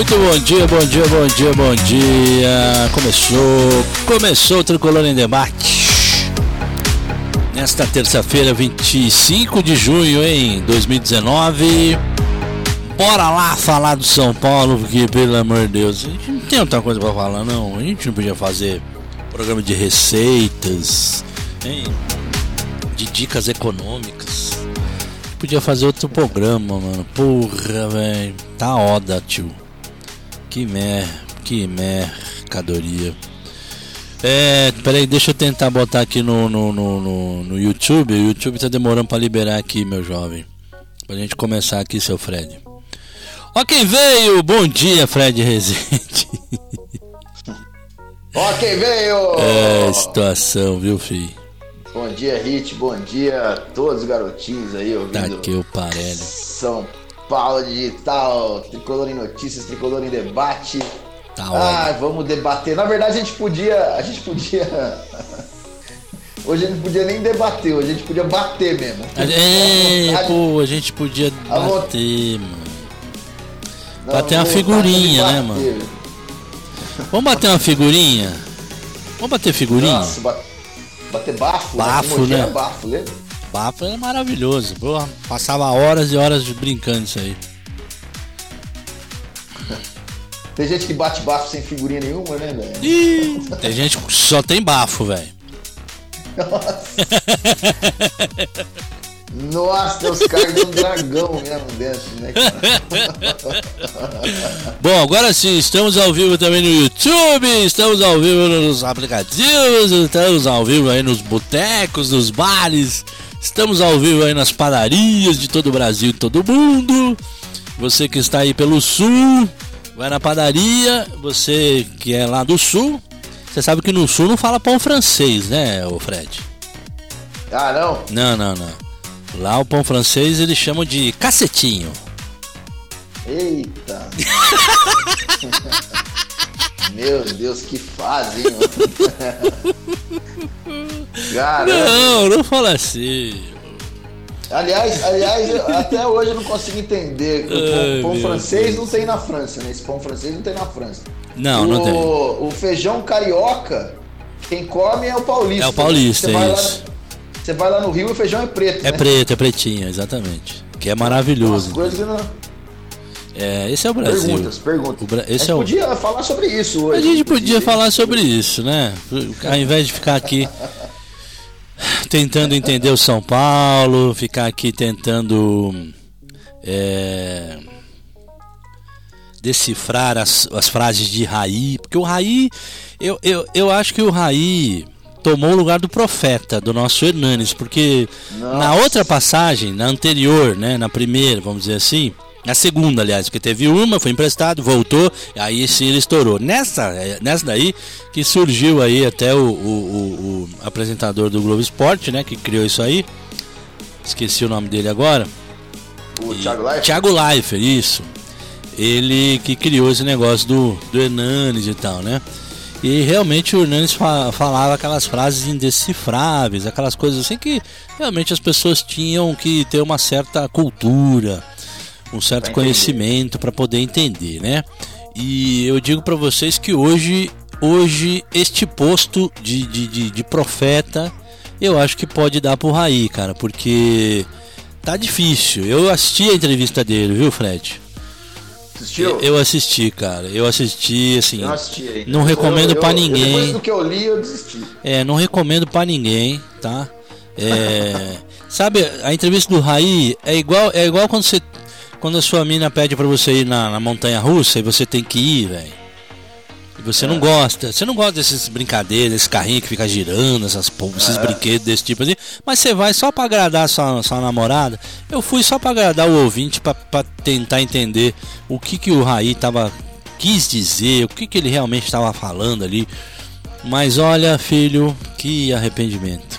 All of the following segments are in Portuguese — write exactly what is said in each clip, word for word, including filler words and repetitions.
Muito bom dia, bom dia, bom dia, bom dia. Começou, começou o Tricolor em Debate. Nesta terça-feira, vinte e cinco de junho, em dois mil e dezenove. Bora lá falar do São Paulo, porque, pelo amor de Deus, a gente não tem outra coisa pra falar, não. A gente não podia fazer programa de receitas, hein? De dicas econômicas. Podia fazer outro programa, mano. Porra, velho. Tá oda, tio. Que mer... Que mercadoria. É, peraí, deixa eu tentar botar aqui no, no, no, no, no YouTube. O YouTube tá demorando pra liberar aqui, meu jovem. Pra gente começar aqui, seu Fred. Ó quem veio! Bom dia, Fred Rezende. Ó quem veio! É, situação, viu, filho? Bom dia, Hit. Bom dia a todos os garotinhos aí ouvindo. Tá que o parelho. São Paulo Digital, Tricolor em Notícias, Tricolor em Debate. Tá ah, óbvio. Vamos debater. Na verdade, a gente podia... A gente podia... Hoje a gente podia nem debater, hoje a gente podia bater mesmo. É, pô, a gente podia bater, mano. Não, bater uma figurinha, né, mano? Vamos bater uma figurinha? Vamos bater figurinha? Nossa, bater... Bater bafo, bafo, né? né? Bafo, né? Bafo é maravilhoso. Pô, passava horas e horas brincando isso aí. Tem gente que bate bafo sem figurinha nenhuma, né, velho? Ih, tem gente que só tem bafo, velho. Nossa. Nossa, tem os caras de um dragão mesmo dentro, né, cara? Bom, agora sim, estamos ao vivo também no YouTube, estamos ao vivo nos aplicativos, estamos ao vivo aí nos botecos, nos bares, estamos ao vivo aí nas padarias de todo o Brasil e todo mundo. Você que está aí pelo sul, vai na padaria, você que é lá do sul, você sabe que no sul não fala pão francês, né, ô Fred? Ah, não? Não, não, não. Lá o pão francês eles chamam de cacetinho. Eita! Meu Deus, que fase, hein, mano? Caramba. Não, não fala assim. Aliás, aliás, eu, até hoje eu não consigo entender. O Ai, pão, pão francês Deus. não tem na França, né? Esse pão francês não tem na França. Não, o, não tem. O feijão carioca, quem come é o paulista. É o paulista, né? é isso. Você vai lá no Rio e o feijão é preto, É né? preto, é pretinho, exatamente. Que é maravilhoso. Nossa, coisa que não... É, esse é o Brasil. Perguntas, perguntas. O Bra... esse a gente é o... podia falar sobre isso hoje. A gente podia falar sobre isso, né? Ao invés de ficar aqui tentando entender o São Paulo, ficar aqui tentando é... decifrar as, as frases de Raí, porque o Raí, eu, eu, eu acho que o Raí tomou o lugar do profeta, do nosso Hernanes, porque Nossa. Na outra passagem, na anterior, né, na primeira, vamos dizer assim, na segunda, aliás, porque teve uma, foi emprestado, voltou, aí sim ele estourou. Nessa, nessa daí que surgiu aí até o, o, o, o apresentador do Globo Esporte, né, que criou isso aí, esqueci o nome dele agora. O Thiago Leifert? Thiago Leifert, isso. Ele que criou esse negócio do, do Hernanes e tal, né? E realmente o Hernanes falava aquelas frases indecifráveis, aquelas coisas assim que realmente as pessoas tinham que ter uma certa cultura, um certo conhecimento para poder entender, né? E eu digo para vocês que hoje, hoje este posto de, de, de, de profeta, eu acho que pode dar pro Raí, cara, porque tá difícil. Eu assisti a entrevista dele, viu, Fred? Assistiu? Eu assisti, cara. Eu assisti, assim. Eu assisti aí. Não recomendo eu, eu, pra eu, ninguém. Depois do que eu li, eu desisti. É, não recomendo pra ninguém, tá? É, sabe, a entrevista do Raí é igual, é igual quando você, quando a sua mina pede pra você ir na, na montanha russa e você tem que ir, velho. E você é. não gosta, você não gosta desses brincadeiras, desses carrinhos que fica girando, essas, esses é. brinquedos desse tipo assim, mas você vai só pra agradar sua, sua namorada. Eu fui só pra agradar o ouvinte, pra, pra tentar entender o que, que o Raí tava, quis dizer, o que, que ele realmente estava falando ali. Mas olha, filho, que arrependimento.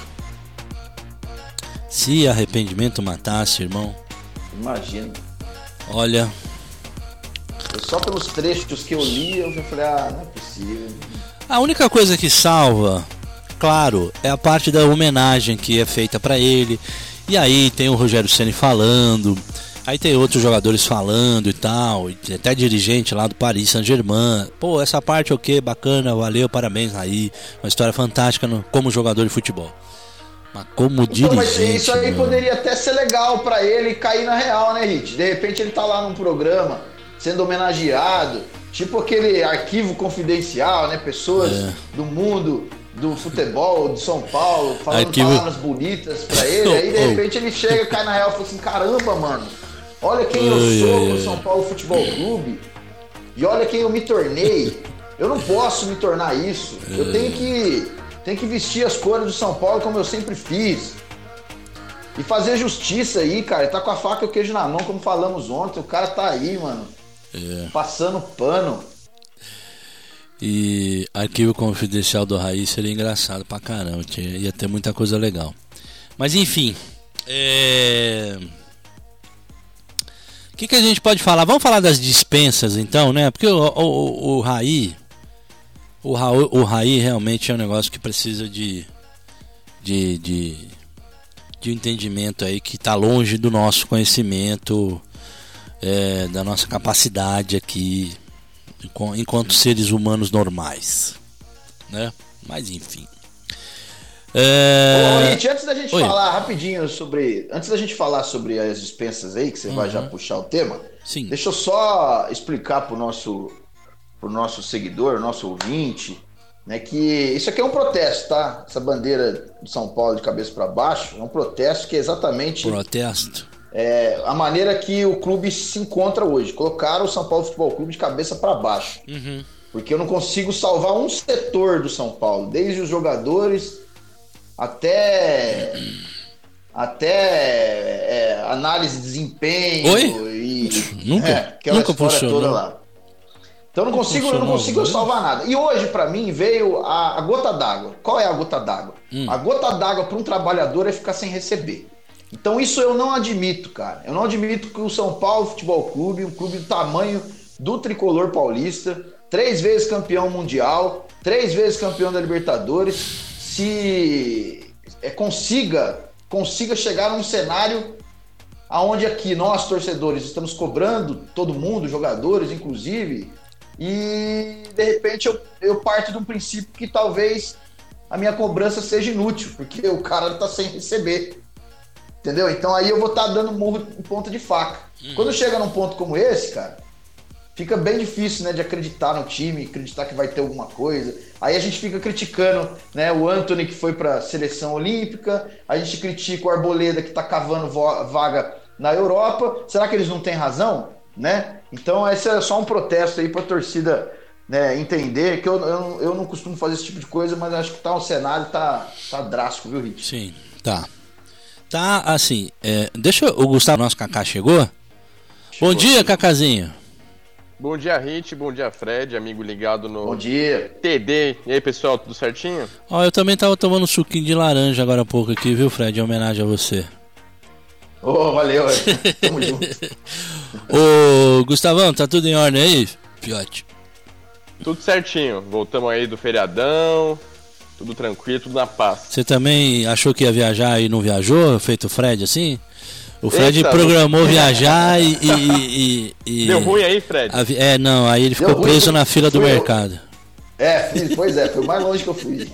Se arrependimento matasse, irmão. Imagina. Olha. Só pelos trechos que eu li, eu já falei, ah, não é possível. A única coisa que salva, claro, é a parte da homenagem que é feita pra ele. E aí tem o Rogério Ceni falando, Aí tem outros jogadores falando e tal, e até dirigente lá do Paris Saint-Germain. Pô, essa parte ok, bacana, valeu, parabéns, Raí. Uma história fantástica no, como jogador de futebol. Mas como então, dirigente... Mas isso aí mano. poderia até ser legal pra ele cair na real, né, Hit? De repente ele tá lá num programa, sendo homenageado, tipo aquele arquivo confidencial, né? Pessoas é. do mundo... do futebol, de São Paulo, falando Arquivo... palavras bonitas pra ele, aí de repente ele chega, cai na real e fala assim, caramba, mano, olha quem eu sou no São Paulo Futebol Clube, e olha quem eu me tornei, eu não posso me tornar isso, eu tenho que, tenho que vestir as cores do São Paulo como eu sempre fiz, e fazer justiça aí, cara, tá com a faca e o queijo na mão, como falamos ontem, o cara tá aí, mano, é. passando pano. E arquivo confidencial do Raí seria engraçado pra caramba, ia ter muita coisa legal. Mas enfim, é... o que, que a gente pode falar? Vamos falar das dispensas então, né? Porque o, o, o Raí, o Raí, o Raí realmente é um negócio que precisa de, de, de, de um entendimento aí que tá longe do nosso conhecimento, é, da nossa capacidade aqui, enquanto seres humanos normais, né? Mas enfim. É... Ô, Rit, antes da gente Oi. falar rapidinho sobre, antes da gente falar sobre as dispensas aí, que você uhum. vai já puxar o tema. Sim. Deixa eu só explicar pro nosso, pro nosso seguidor, nosso ouvinte, né, que isso aqui é um protesto, tá? Essa bandeira de São Paulo de cabeça para baixo é um protesto que é exatamente protesto. É, a maneira que o clube se encontra hoje. Colocaram o São Paulo Futebol Clube de cabeça para baixo. Uhum. Porque eu não consigo salvar um setor do São Paulo, desde os jogadores até, até é, análise de desempenho. Oi? E nunca, é, aquela nunca história funcionou. toda lá. Então eu não consigo, eu não consigo salvar nada. E hoje, para mim, veio a, a gota d'água. Qual é a gota d'água? Hum. A gota d'água para um trabalhador é ficar sem receber. Então isso eu não admito, cara. Eu não admito que o São Paulo Futebol Clube, um clube do tamanho do tricolor paulista, três vezes campeão mundial, três vezes campeão da Libertadores, se é, consiga, consiga chegar num cenário onde aqui nós, torcedores, estamos cobrando todo mundo, jogadores inclusive, e de repente eu, eu parto de um princípio que talvez a minha cobrança seja inútil, porque o cara está sem receber. Entendeu? Então aí eu vou estar tá dando murro em ponta de faca. Uhum. Quando chega num ponto como esse, cara, fica bem difícil, né, de acreditar no time, acreditar que vai ter alguma coisa. Aí a gente fica criticando, né, o Antony que foi para a seleção olímpica, a gente critica o Arboleda que está cavando vaga na Europa. Será que eles não têm razão? Né? Então esse é só um protesto aí para a torcida, né, entender que eu, eu, eu não costumo fazer esse tipo de coisa, mas acho que tá, o cenário tá, tá drástico, viu, Rit? Sim, tá. Tá, assim, é, deixa o Gustavo, nosso Cacá, chegou? chegou bom dia, sim. Cacazinho. Bom dia, Rit, bom dia, Fred, amigo ligado no bom dia. T D. E aí, pessoal, tudo certinho? Ó, eu também tava tomando suquinho de laranja agora há pouco aqui, viu, Fred, em homenagem a você. Ô, oh, valeu, tamo junto. Ô, Gustavão, tá tudo em ordem aí, fiote? Tudo certinho, voltamos aí do feriadão... Tudo tranquilo, tudo na paz. Você também achou que ia viajar e não viajou, feito o Fred assim? O Fred Eita, programou não... viajar e, e, e... Deu ruim aí, Fred? A... É, não, aí ele ficou Deu preso ruim, na fila do eu. mercado. É, pois é, foi o mais longe que eu fui.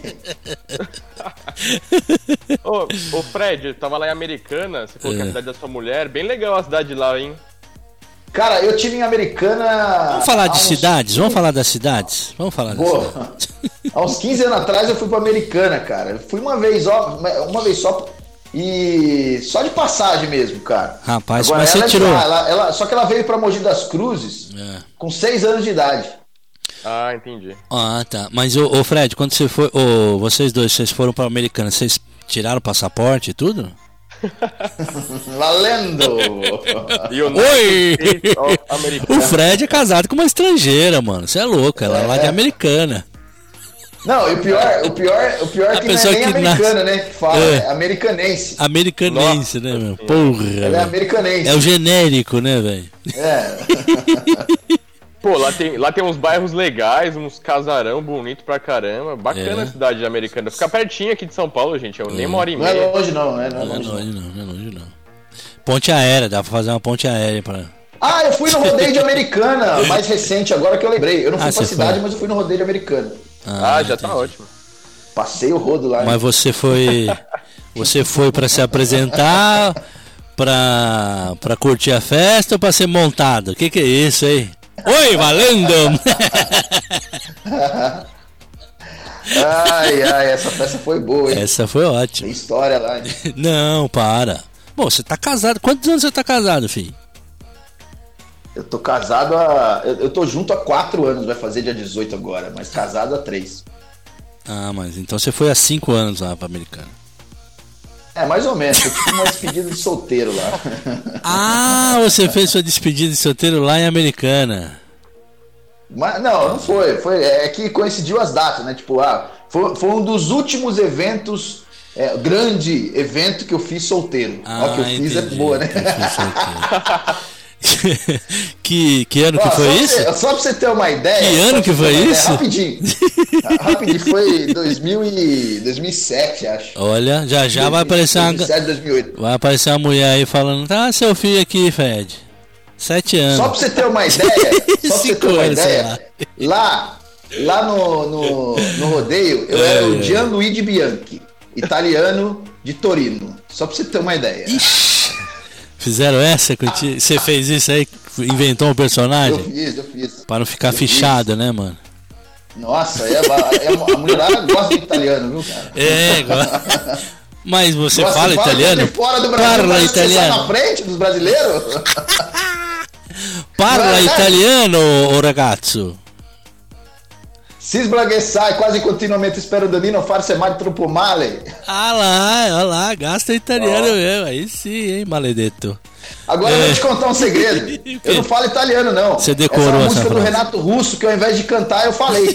Ô, ô Fred, eu tava lá em Americana, você falou é. que é a cidade da sua mulher, bem legal a cidade lá, hein? Cara, eu tive em Americana... Vamos falar de uns... cidades? Vamos falar das cidades? Vamos falar das Boa. cidades. Há uns quinze anos atrás eu fui pra Americana, cara. Eu fui uma vez, ó, uma vez só e só de passagem mesmo, cara. Rapaz, agora, mas ela você tirou... Ela, ela, só que ela veio pra Mogi das Cruzes é. com seis anos de idade. Ah, entendi. Ah, tá. Mas, ô, ô Fred, quando você foi... Ô, vocês dois, vocês foram pra Americana, vocês tiraram o passaporte e tudo? Valendo! Oi! O Fred é casado com uma estrangeira, mano. Você é louco, ela é lá de Americana. Não, e o pior, o pior, o pior é que não é nem americana, né? Que fala, é, é americanense. Americanense, Nossa. né, meu? Porra. Ela é americanense. É o genérico, né, velho? É. Pô, lá tem, lá tem uns bairros legais, uns casarão bonito pra caramba. Bacana é. a cidade americana. Fica pertinho aqui de São Paulo, gente. Eu nem uma hora e meia. Não é longe não, né? Não é longe não. Não é longe não, não é longe não. Ponte aérea, dá pra fazer uma ponte aérea pra... Ah, eu fui no rodeio de Americana, mais recente, agora que eu lembrei. Eu não fui ah, pra cidade, foi? mas eu fui no rodeio de Americana. Ah, ah já entendi. Tá ótimo. Passei o rodo lá. Mas você foi... Você foi pra se apresentar, pra, pra curtir a festa ou pra ser montado? O que que é isso aí? Oi, valendo! Ai, ai, essa festa foi boa, hein? Essa foi ótima. Tem história lá, hein? Não, para. Bom, você tá casado. Quantos anos você tá casado, filho? Eu tô casado há... Eu, eu tô junto há quatro anos, vai fazer dia dezoito agora, mas casado há três. Ah, mas então você foi há cinco anos lá pra Americana. É, mais ou menos. Eu tive uma despedida de solteiro lá. Ah, você fez sua despedida de solteiro lá em Americana. Mas, não, não foi. foi. É que coincidiu as datas, né? Tipo, ah, foi, foi um dos últimos eventos, é, grande evento que eu fiz solteiro. Ah, Ó, que eu entendi, fiz é boa, né? que, que ano Ó, que foi só isso? Pra você, só pra você ter uma ideia. Que ano que foi isso? Ideia, rapidinho. Rapidinho, foi dois mil e sete, acho. Olha, já já vai aparecer uma... dois mil e sete, dois mil e oito. Vai aparecer uma mulher aí falando, tá, seu filho aqui, Fred. Sete anos. Só pra você ter uma ideia, só pra você ter uma anos, ideia, lá, lá no, no, no rodeio, eu é, era o é. Gianluigi Bianchi, italiano de Torino. Só pra você ter uma ideia. Ixi, fizeram essa contigo? Você fez isso aí? Inventou um personagem? Eu fiz, eu fiz. Pra não ficar eu fichado, fiz. né, mano? Nossa, é, é, a mulherada gosta de italiano, viu, cara? É, gosta. Mas você Gosta, fala italiano? De fora do Brasil, Parla italiano. Você na frente dos brasileiros? Parla é, italiano, o ragazzo. Si sbraghessai quasi continuamente spero di non farsi mai troppo male. Ah lá, olha lá, gasta italiano oh. mesmo. Aí sim, hein, maledetto. Agora é. eu vou te contar um segredo. Eu não falo italiano, não. Você decorou essa, essa música essa do Renato Russo, que ao invés de cantar, eu falei.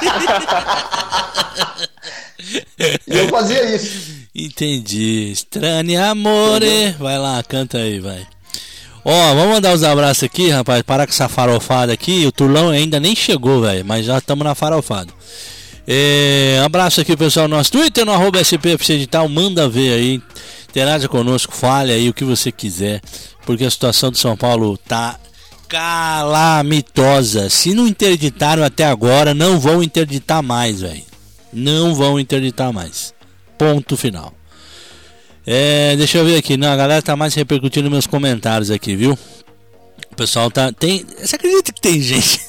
E eu fazia isso. Entendi. Strani amore. Vai lá, canta aí, vai. Ó, vamos mandar os abraços aqui, rapaz. Parar com essa farofada aqui. O Turlão ainda nem chegou, velho. Mas já estamos na farofada. É, abraço aqui, pessoal, no nosso Twitter, no arroba S P F C Digital. Manda ver aí. Interaja conosco, fale aí o que você quiser. Porque a situação de São Paulo tá calamitosa. Se não interditaram até agora, não vão interditar mais, velho. Não vão interditar mais. Ponto final. É, deixa eu ver aqui. Não, a galera tá mais repercutindo meus comentários aqui, viu? O pessoal tá... Tem... Você acredita que tem gente...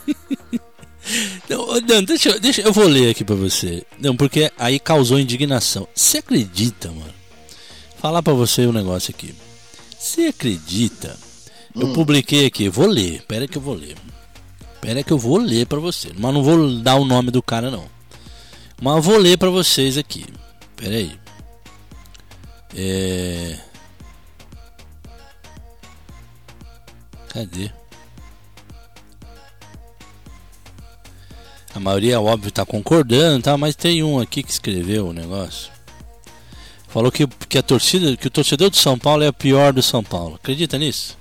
não, não, deixa, eu, deixa eu vou ler aqui pra você. Não, porque aí causou indignação. Você acredita, mano? Falar pra você um negócio aqui. Você acredita? Eu hum. publiquei aqui. Vou ler. Pera que eu vou ler. Pera que eu vou ler pra você. Mas não vou dar o nome do cara, não. Mas eu vou ler pra vocês aqui. Pera aí. É... Cadê? A maioria, óbvio, tá concordando, tá? Mas tem um aqui que escreveu o negócio. Falou que, que a torcida, que o torcedor do São Paulo é o pior do São Paulo. Acredita nisso?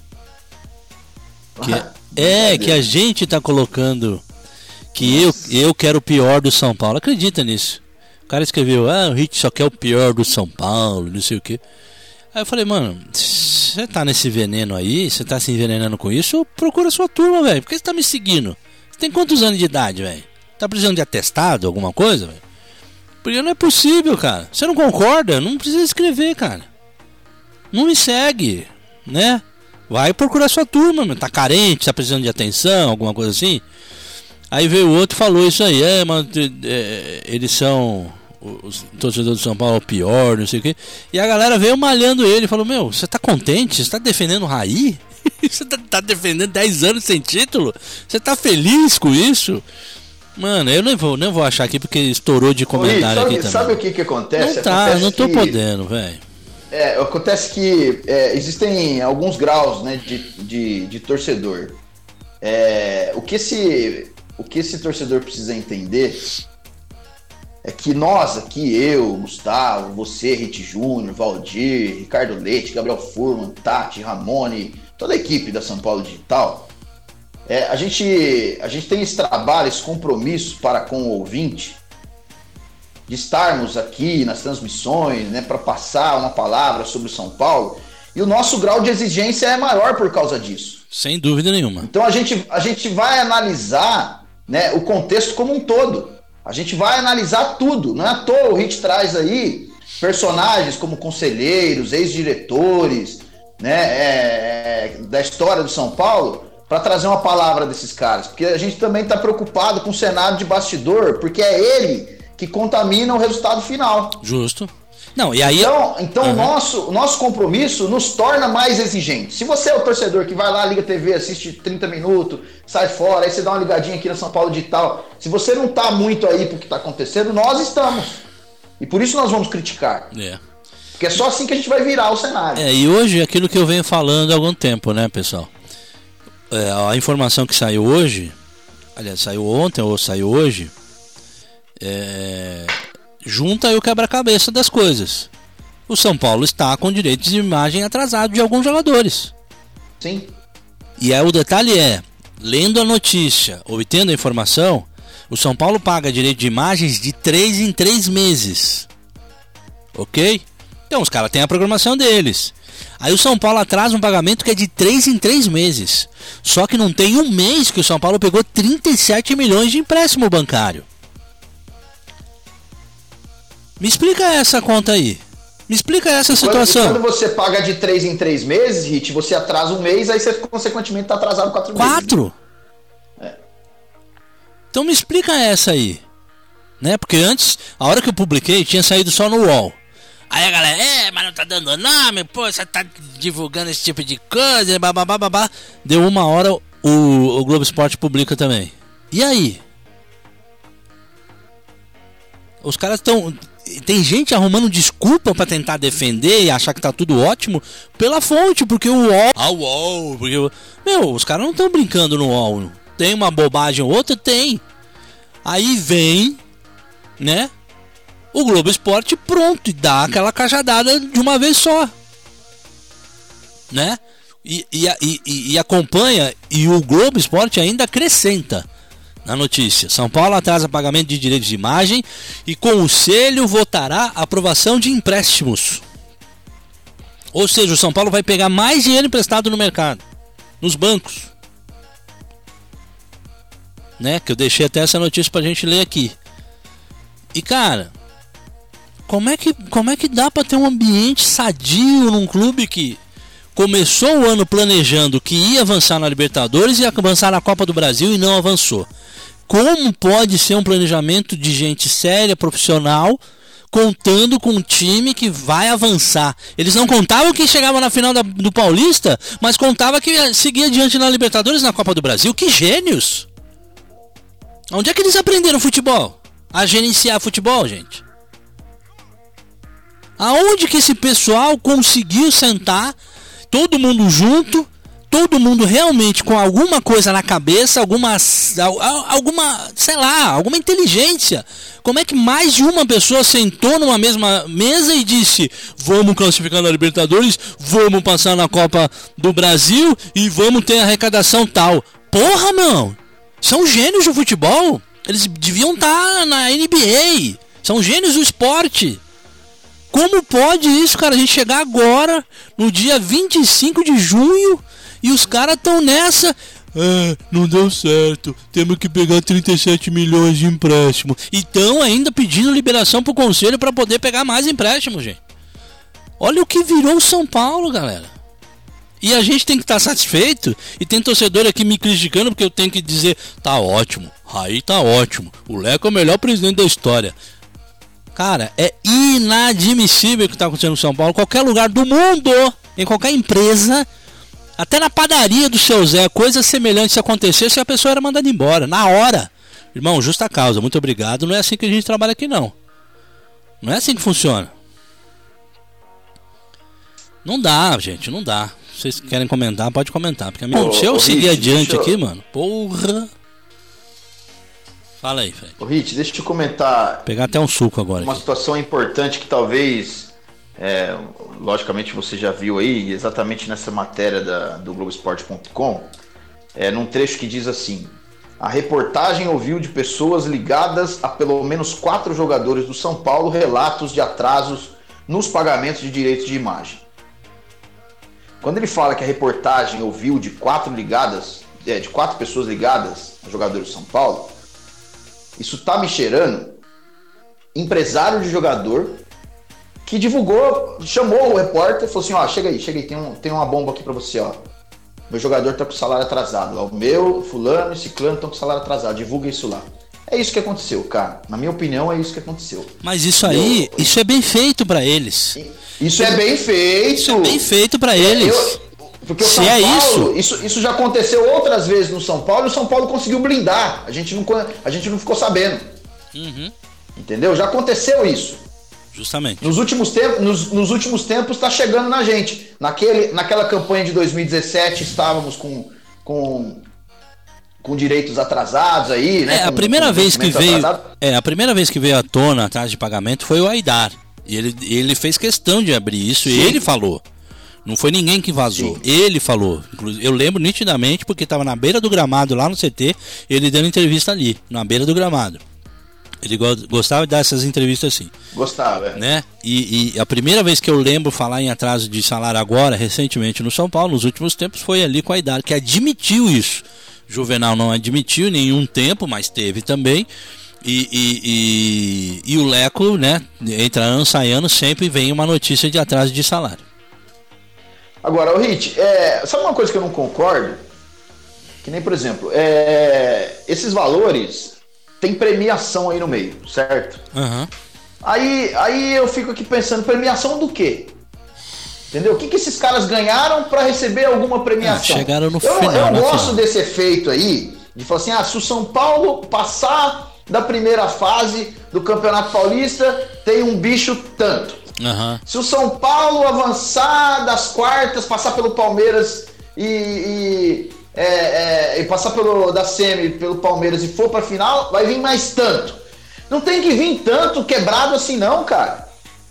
Que Ah, é, é que a gente tá colocando que eu, eu quero o pior do São Paulo. Acredita nisso? O cara escreveu, ah, o Hit só quer o pior do São Paulo, não sei o que. Aí eu falei, mano, você tá nesse veneno aí, você tá se envenenando com isso, procura sua turma, velho. Por que você tá me seguindo? Você tem quantos anos de idade, velho? Tá precisando de atestado, alguma coisa, velho? Porque não é possível, cara. Você não concorda? Não precisa escrever, cara. Não me segue, né? Vai procurar sua turma, meu. Tá carente, tá precisando de atenção, alguma coisa assim. Aí veio o outro e falou isso aí. É, mas é, eles são... Os torcedores do São Paulo é o pior, não sei o quê. E a galera veio malhando ele. Falou, meu, você tá contente? Você tá defendendo o Raí? Você tá, tá defendendo dez anos sem título? Você tá feliz com isso? Mano, eu nem vou, nem vou achar aqui porque estourou de comentário. Ô, sabe, aqui também. Sabe o que que acontece? Não tá, acontece não tô que, podendo, velho. É, acontece que é, existem alguns graus, né, de, de, de torcedor. É, o, que esse, o que esse torcedor precisa entender é que nós aqui, eu, Gustavo, você, Rit Júnior, Valdir, Ricardo Leite, Gabriel Furman, Tati, Ramone, toda a equipe da São Paulo Digital, é, a, gente, a gente tem esse trabalho, esse compromisso para com o ouvinte, de estarmos aqui nas transmissões, né, para passar uma palavra sobre o São Paulo, E o nosso grau de exigência é maior por causa disso. Sem dúvida nenhuma. Então a gente, a gente vai analisar, né, o contexto como um todo. A gente vai analisar tudo. Não é à toa o Hit traz aí personagens como conselheiros, ex-diretores, né, é, é, da história do São Paulo, para trazer uma palavra desses caras. Porque a gente também está preocupado com o cenário de bastidor, porque é ele que contamina o resultado final. Justo. Não, e aí... Então, então uhum. o, nosso, o nosso compromisso nos torna mais exigentes. Se você é o torcedor que vai lá, liga a T V, assiste trinta minutos, sai fora, aí você dá uma ligadinha aqui na São Paulo Digital. Se você não tá muito aí pro que tá acontecendo, nós estamos. E por isso nós vamos criticar. É. Porque é só assim que a gente vai virar o cenário. É, e hoje, aquilo que eu venho falando há algum tempo, né, pessoal? É, a informação que saiu hoje, aliás, saiu ontem ou saiu hoje, é... junta aí o quebra-cabeça das coisas. O São Paulo está com direitos de imagem atrasado de alguns jogadores. Sim. E aí o detalhe é, lendo a notícia, obtendo a informação, o São Paulo paga direito de imagens de três em três meses. Ok? Então os caras têm a programação deles. Aí o São Paulo atrasa um pagamento que é de três em três meses. Só que não tem um mês que o São Paulo pegou trinta e sete milhões de empréstimo bancário. Me explica essa conta aí. Me explica essa situação. Quando, quando você paga de três em três meses, Hit, você atrasa um mês, aí você consequentemente está atrasado quatro meses. Quatro? É. Então me explica essa aí. Né? Porque antes, a hora que eu publiquei, tinha saído só no U O L. Aí a galera, é, mas não tá dando nome, pô, você tá divulgando esse tipo de coisa, babá, babá. Deu uma hora, o, o Globo Esporte publica também. E aí? Os caras estão... Tem gente arrumando desculpa pra tentar defender e achar que tá tudo ótimo pela fonte, porque o U O L... Ah, o U O L, porque... Meu, os caras não estão brincando no U O L. Tem uma bobagem ou outra? Tem. Aí vem, né, o Globo Esporte pronto e dá aquela cajadada de uma vez só. Né? E, e, e, e acompanha, e o Globo Esporte ainda acrescenta na notícia: São Paulo atrasa pagamento de direitos de imagem e conselho votará aprovação de empréstimos. Ou seja, o São Paulo vai pegar mais dinheiro emprestado no mercado, nos bancos, né? Que eu deixei até essa notícia pra gente ler aqui. E cara, como é que, como é que dá pra ter um ambiente sadio num clube que começou o ano planejando que ia avançar na Libertadores e ia avançar na Copa do Brasil e não avançou? Como pode ser um planejamento de gente séria, profissional, contando com um time que vai avançar? Eles não contavam que chegava na final da, do Paulista, mas contava que seguia adiante na Libertadores e na Copa do Brasil. Que gênios! Onde é que eles aprenderam futebol? A gerenciar futebol, gente? Aonde que esse pessoal conseguiu sentar, todo mundo junto, todo mundo realmente com alguma coisa na cabeça, alguma, alguma, sei lá, alguma inteligência? Como é que mais de uma pessoa sentou numa mesma mesa e disse: vamos classificar na Libertadores, vamos passar na Copa do Brasil e vamos ter arrecadação tal? Porra, não! São gênios do futebol. Eles deviam estar na N B A. São gênios do esporte. Como pode isso, cara? A gente chegar agora, no dia vinte e cinco de junho, e os caras estão nessa. Ah, não deu certo. Temos que pegar trinta e sete milhões de empréstimo. E estão ainda pedindo liberação pro conselho para poder pegar mais empréstimo, gente. Olha o que virou o São Paulo, galera. E a gente tem que estar satisfeito. E tem torcedor aqui me criticando porque eu tenho que dizer: tá ótimo, aí tá ótimo, o Leco é o melhor presidente da história. Cara, é inadmissível o que está acontecendo no São Paulo. Qualquer lugar do mundo, em qualquer empresa, até na padaria do seu Zé, coisa semelhante se acontecesse, a pessoa era mandada embora, na hora. Irmão, justa causa, muito obrigado. Não é assim que a gente trabalha aqui, não. Não é assim que funciona. Não dá, gente, não dá. Se vocês querem comentar, pode comentar. Porque, meu, se eu seguir adiante aqui, mano, porra... Fala aí, Fred. Ô, Hit, deixa eu te comentar. Vou pegar até um suco agora. Uma aqui. situação importante que talvez, é, logicamente você já viu aí, exatamente nessa matéria da, do Globo Esporte ponto com, é, num trecho que diz assim: a reportagem ouviu de pessoas ligadas a pelo menos quatro jogadores do São Paulo relatos de atrasos nos pagamentos de direitos de imagem. quando ele fala que a reportagem ouviu de quatro ligadas, é, de quatro pessoas ligadas a jogadores do São Paulo, isso tá me cheirando empresário de jogador que divulgou, chamou o repórter e falou assim, ó, chega aí, chega aí, tem, um, tem uma bomba aqui pra você, ó. Meu jogador tá com salário atrasado, ó, o meu, fulano e ciclano estão com salário atrasado, divulga isso lá. É isso que aconteceu, cara. Na minha opinião, é isso que aconteceu. Mas isso aí, eu, isso é bem feito pra eles. Isso é bem feito. Isso é bem feito pra eles. Eu, porque o Se São é Paulo, isso... isso, isso já aconteceu outras vezes no São Paulo e o São Paulo conseguiu blindar. A gente não, a gente não ficou sabendo. Uhum. Entendeu? Já aconteceu isso. Justamente. Nos últimos tempos, nos, nos últimos tempos está chegando na gente. Naquele, naquela campanha de dois mil e dezessete estávamos com, com, com direitos atrasados aí, né? É, com, a primeira com vez que veio, atrasado. é, a primeira vez que veio à tona a taxa de pagamento foi o Aidar. E ele, ele fez questão de abrir isso. Sim. E ele falou. Não foi ninguém que vazou. Sim. Ele falou. Eu lembro nitidamente porque estava na beira do gramado lá no C T, ele dando entrevista ali, na beira do gramado. Ele gostava de dar essas entrevistas assim. Gostava, é. Né? E, e a primeira vez que eu lembro falar em atraso de salário agora, recentemente no São Paulo, nos últimos tempos, foi ali com a Aidar, que admitiu isso. Juvenal não admitiu em nenhum tempo, mas teve também. E, e, e, e o Leco, né, entre ano e sai ano, sempre vem uma notícia de atraso de salário. Agora, o Rit, é, sabe uma coisa que eu não concordo? Que nem, por exemplo, é, esses valores... Tem premiação aí no meio, certo? Uhum. Aí, aí eu fico aqui pensando, premiação do quê? Entendeu? O que, que esses caras ganharam para receber alguma premiação? Ah, chegaram no eu final. eu gosto final. desse efeito aí, de falar assim, ah, se o São Paulo passar da primeira fase do Campeonato Paulista, tem um bicho tanto. Uhum. Se o São Paulo avançar das quartas, passar pelo Palmeiras e... e É, é, e passar pelo, da semi pelo Palmeiras e for pra final, vai vir mais tanto. Não tem que vir tanto quebrado assim não, cara.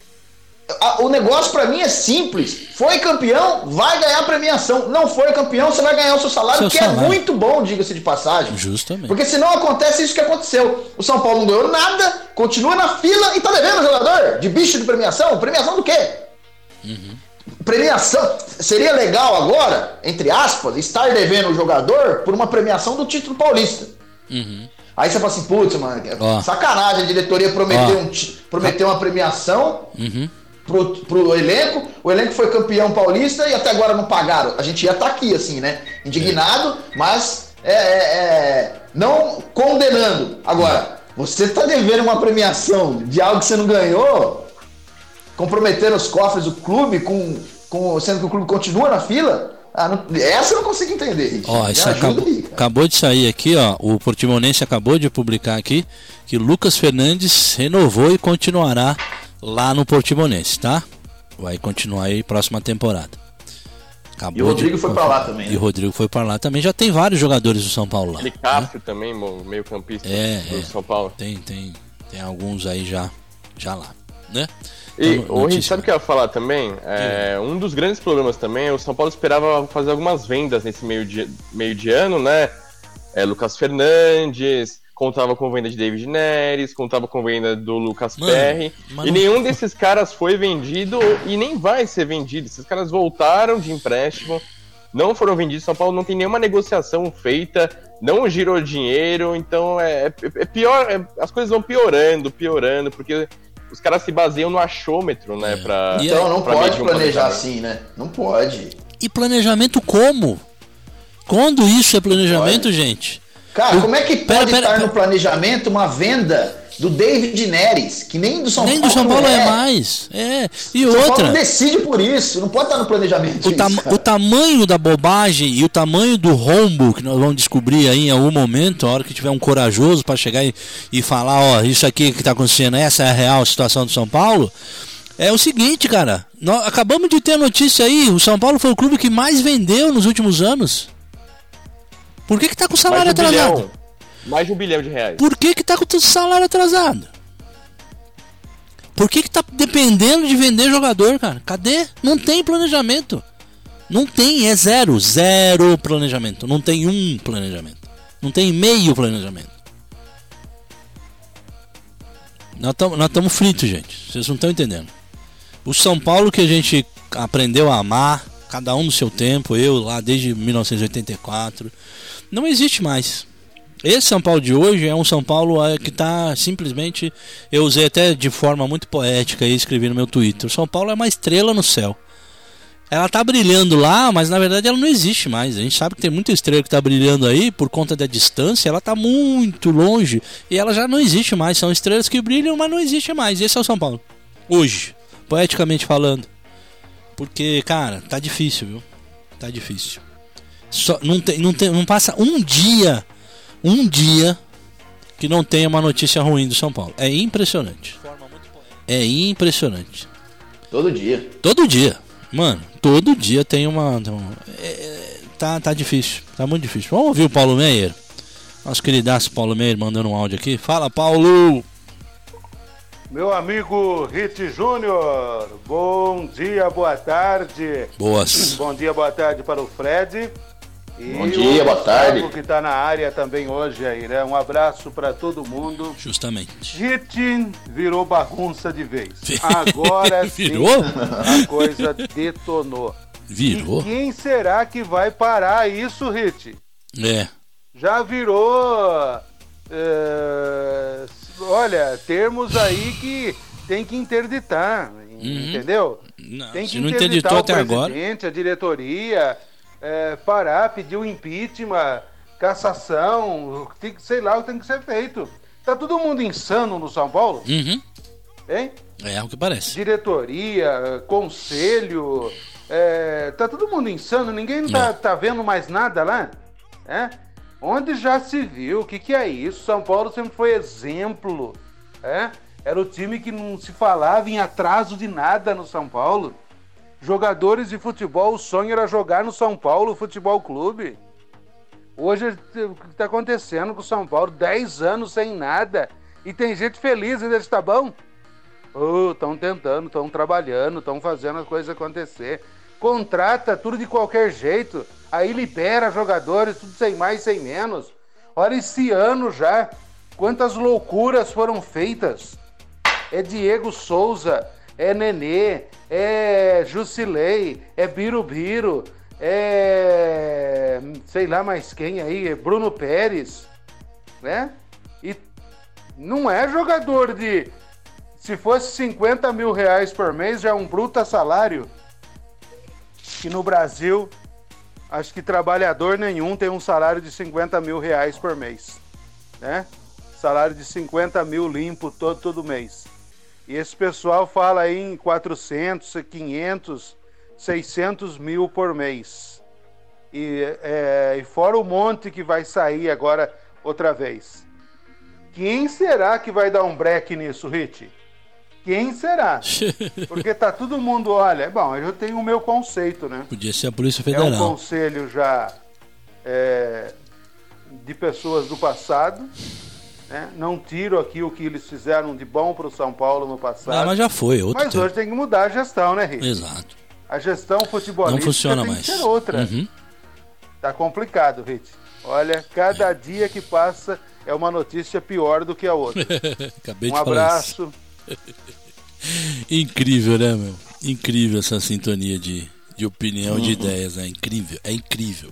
A, o negócio pra mim é simples. Foi campeão, vai ganhar premiação. Não foi campeão, você vai ganhar o seu salário, seu que salário. É muito bom, diga-se de passagem. Justamente. Porque senão acontece isso que aconteceu. O São Paulo não ganhou nada, continua na fila e tá devendo o jogador de bicho de premiação. Premiação do quê? Uhum. Premiação, seria legal agora, entre aspas, estar devendo o jogador por uma premiação do título paulista. Uhum. Aí você fala assim, putz, mano, oh. sacanagem, a diretoria prometeu, oh. um, prometeu uma premiação uhum. pro, pro elenco, o elenco foi campeão paulista e até agora não pagaram. A gente ia estar tá aqui, assim, né, indignado, é. mas é, é, é, não condenando. Agora, você tá devendo uma premiação de algo que você não ganhou... comprometendo os cofres do clube, com, com, sendo que o clube continua na fila, ah, não, essa eu não consigo entender. Ó, isso acabou, aí, acabou de sair aqui, ó, o Portimonense acabou de publicar aqui que Lucas Fernandes renovou e continuará lá no Portimonense, tá? Vai continuar aí próxima temporada. Acabou e o Rodrigo de... foi pra lá também. E né? o Rodrigo foi pra lá também. Já tem vários jogadores do São Paulo lá. Ele Cássio né? também, meio campista é, do é, São Paulo. Tem, tem, tem alguns aí já, já lá, né? E o Henrique, sabe o que eu ia falar também? É, um dos grandes problemas também é o São Paulo esperava fazer algumas vendas nesse meio de, meio de ano, né? É, Lucas Fernandes, contava com venda de David Neres, contava com venda do Lucas mano, Perry. Mano. E nenhum desses caras foi vendido e nem vai ser vendido. Esses caras voltaram de empréstimo, não foram vendidos. São Paulo não tem nenhuma negociação feita, não girou dinheiro. Então é, é, é pior, é, as coisas vão piorando, piorando, porque... Os caras se baseiam no achômetro, né? É. Pra, então não pra pode planejar assim, né? Não pode. E planejamento como? Quando isso é planejamento, pode. Gente? Cara, Eu... como é que pode pera, pera, estar pera. no planejamento uma venda do David Neres, que nem do São nem Paulo do São Paulo é, é mais. É. E o outra. São Paulo decide por isso, não pode estar no planejamento. O, tam isso, o tamanho da bobagem e o tamanho do rombo que nós vamos descobrir aí em algum momento, a hora que tiver um corajoso para chegar e, e falar, ó, isso aqui que está acontecendo, essa é a real situação do São Paulo. É o seguinte, cara, nós acabamos de ter a notícia aí, o São Paulo foi o clube que mais vendeu nos últimos anos. Por que que tá com o salário Mais um atrasado? Bilhão. Mais de um bilhão de reais. Por que que tá com o salário atrasado? Por que que tá dependendo de vender jogador, cara? Cadê? Não tem planejamento. Não tem, é zero. Zero planejamento. Não tem um planejamento. Não tem meio planejamento. Nós estamos fritos, gente. Vocês não estão entendendo. O São Paulo que a gente aprendeu a amar, cada um no seu tempo, eu lá desde mil novecentos e oitenta e quatro. Não existe mais. Esse São Paulo de hoje é um São Paulo que está simplesmente, eu usei até de forma muito poética e escrevi no meu Twitter, o São Paulo é uma estrela no céu. Ela está brilhando lá, mas na verdade ela não existe mais. A gente sabe que tem muita estrela que está brilhando aí por conta da distância, ela está muito longe e ela já não existe mais. São estrelas que brilham, mas não existe mais. Esse é o São Paulo hoje, poeticamente falando. Porque, cara, tá difícil, viu? Tá difícil. Só, não, tem, não, tem, não passa um dia, um dia que não tenha uma notícia ruim do São Paulo. É impressionante. É impressionante. Todo dia. Todo dia. Mano, todo dia tem uma... uma é, tá, tá difícil, tá muito difícil. Vamos ouvir o Paulo Meyer? Nosso queridaço Paulo Meyer mandando um áudio aqui. Fala, Paulo! Meu amigo Rit Júnior, bom dia, boa tarde. Boas. Bom dia, boa tarde para o Fred. E bom dia, boa tarde. O que está na área também hoje aí, né? Um abraço para todo mundo. Justamente. Rit virou bagunça de vez. Agora virou? Sim, a coisa detonou. Virou? E quem será que vai parar isso, Rit? É. Já virou... É, olha, termos aí que tem que interditar, uhum. Entendeu? Não, tem que se não interditou até agora. A diretoria... É, parar, pedir o impeachment, cassação, tem que, sei lá o que tem que ser feito. Tá todo mundo insano no São Paulo? Uhum. Hein? É o que parece. Diretoria, conselho, é, tá todo mundo insano, ninguém tá, é. tá vendo mais nada lá? É? Onde já se viu, o que, que é isso? São Paulo sempre foi exemplo. É? Era o time que não se falava em atraso de nada no São Paulo. Jogadores de futebol, o sonho era jogar no São Paulo Futebol Clube. Hoje o que está acontecendo com o São Paulo? dez anos sem nada. E tem gente feliz, ainda está bom? Estão oh, tentando, estão trabalhando, estão fazendo as coisas acontecer. Contrata tudo de qualquer jeito. Aí libera jogadores, tudo sem mais, sem menos. Olha esse ano já. Quantas loucuras foram feitas. É Diego Souza, é Nenê, é Jusilei, é Birubiru, é... sei lá mais quem aí, é Bruno Pérez, né? E não é jogador de... Se fosse cinquenta mil reais por mês, já é um bruto salário. Que no Brasil, acho que trabalhador nenhum tem um salário de cinquenta mil reais por mês, né? Salário de cinquenta mil limpo todo, todo mês. E esse pessoal fala aí em quatrocentos, quinhentos, seiscentos mil por mês. E, é, e fora o monte que vai sair agora outra vez. Quem será que vai dar um break nisso, Rit? Quem será? Porque tá todo mundo, olha, bom, eu tenho o meu conceito, né? Podia ser a Polícia Federal. É um conselho já é, de pessoas do passado. É, não tiro aqui o que eles fizeram de bom para o São Paulo no passado. Não, mas já foi. Outro mas tempo. Hoje tem que mudar a gestão, né, Rita? Exato. A gestão futebolística não funciona tem mais. que ser outra. Uhum. Tá complicado, Rita. Olha, cada é. dia que passa é uma notícia pior do que a outra. Acabei um de abraço. Falar isso. Incrível, né, meu? Incrível essa sintonia de, de opinião, uhum. de ideias. É incrível, é incrível.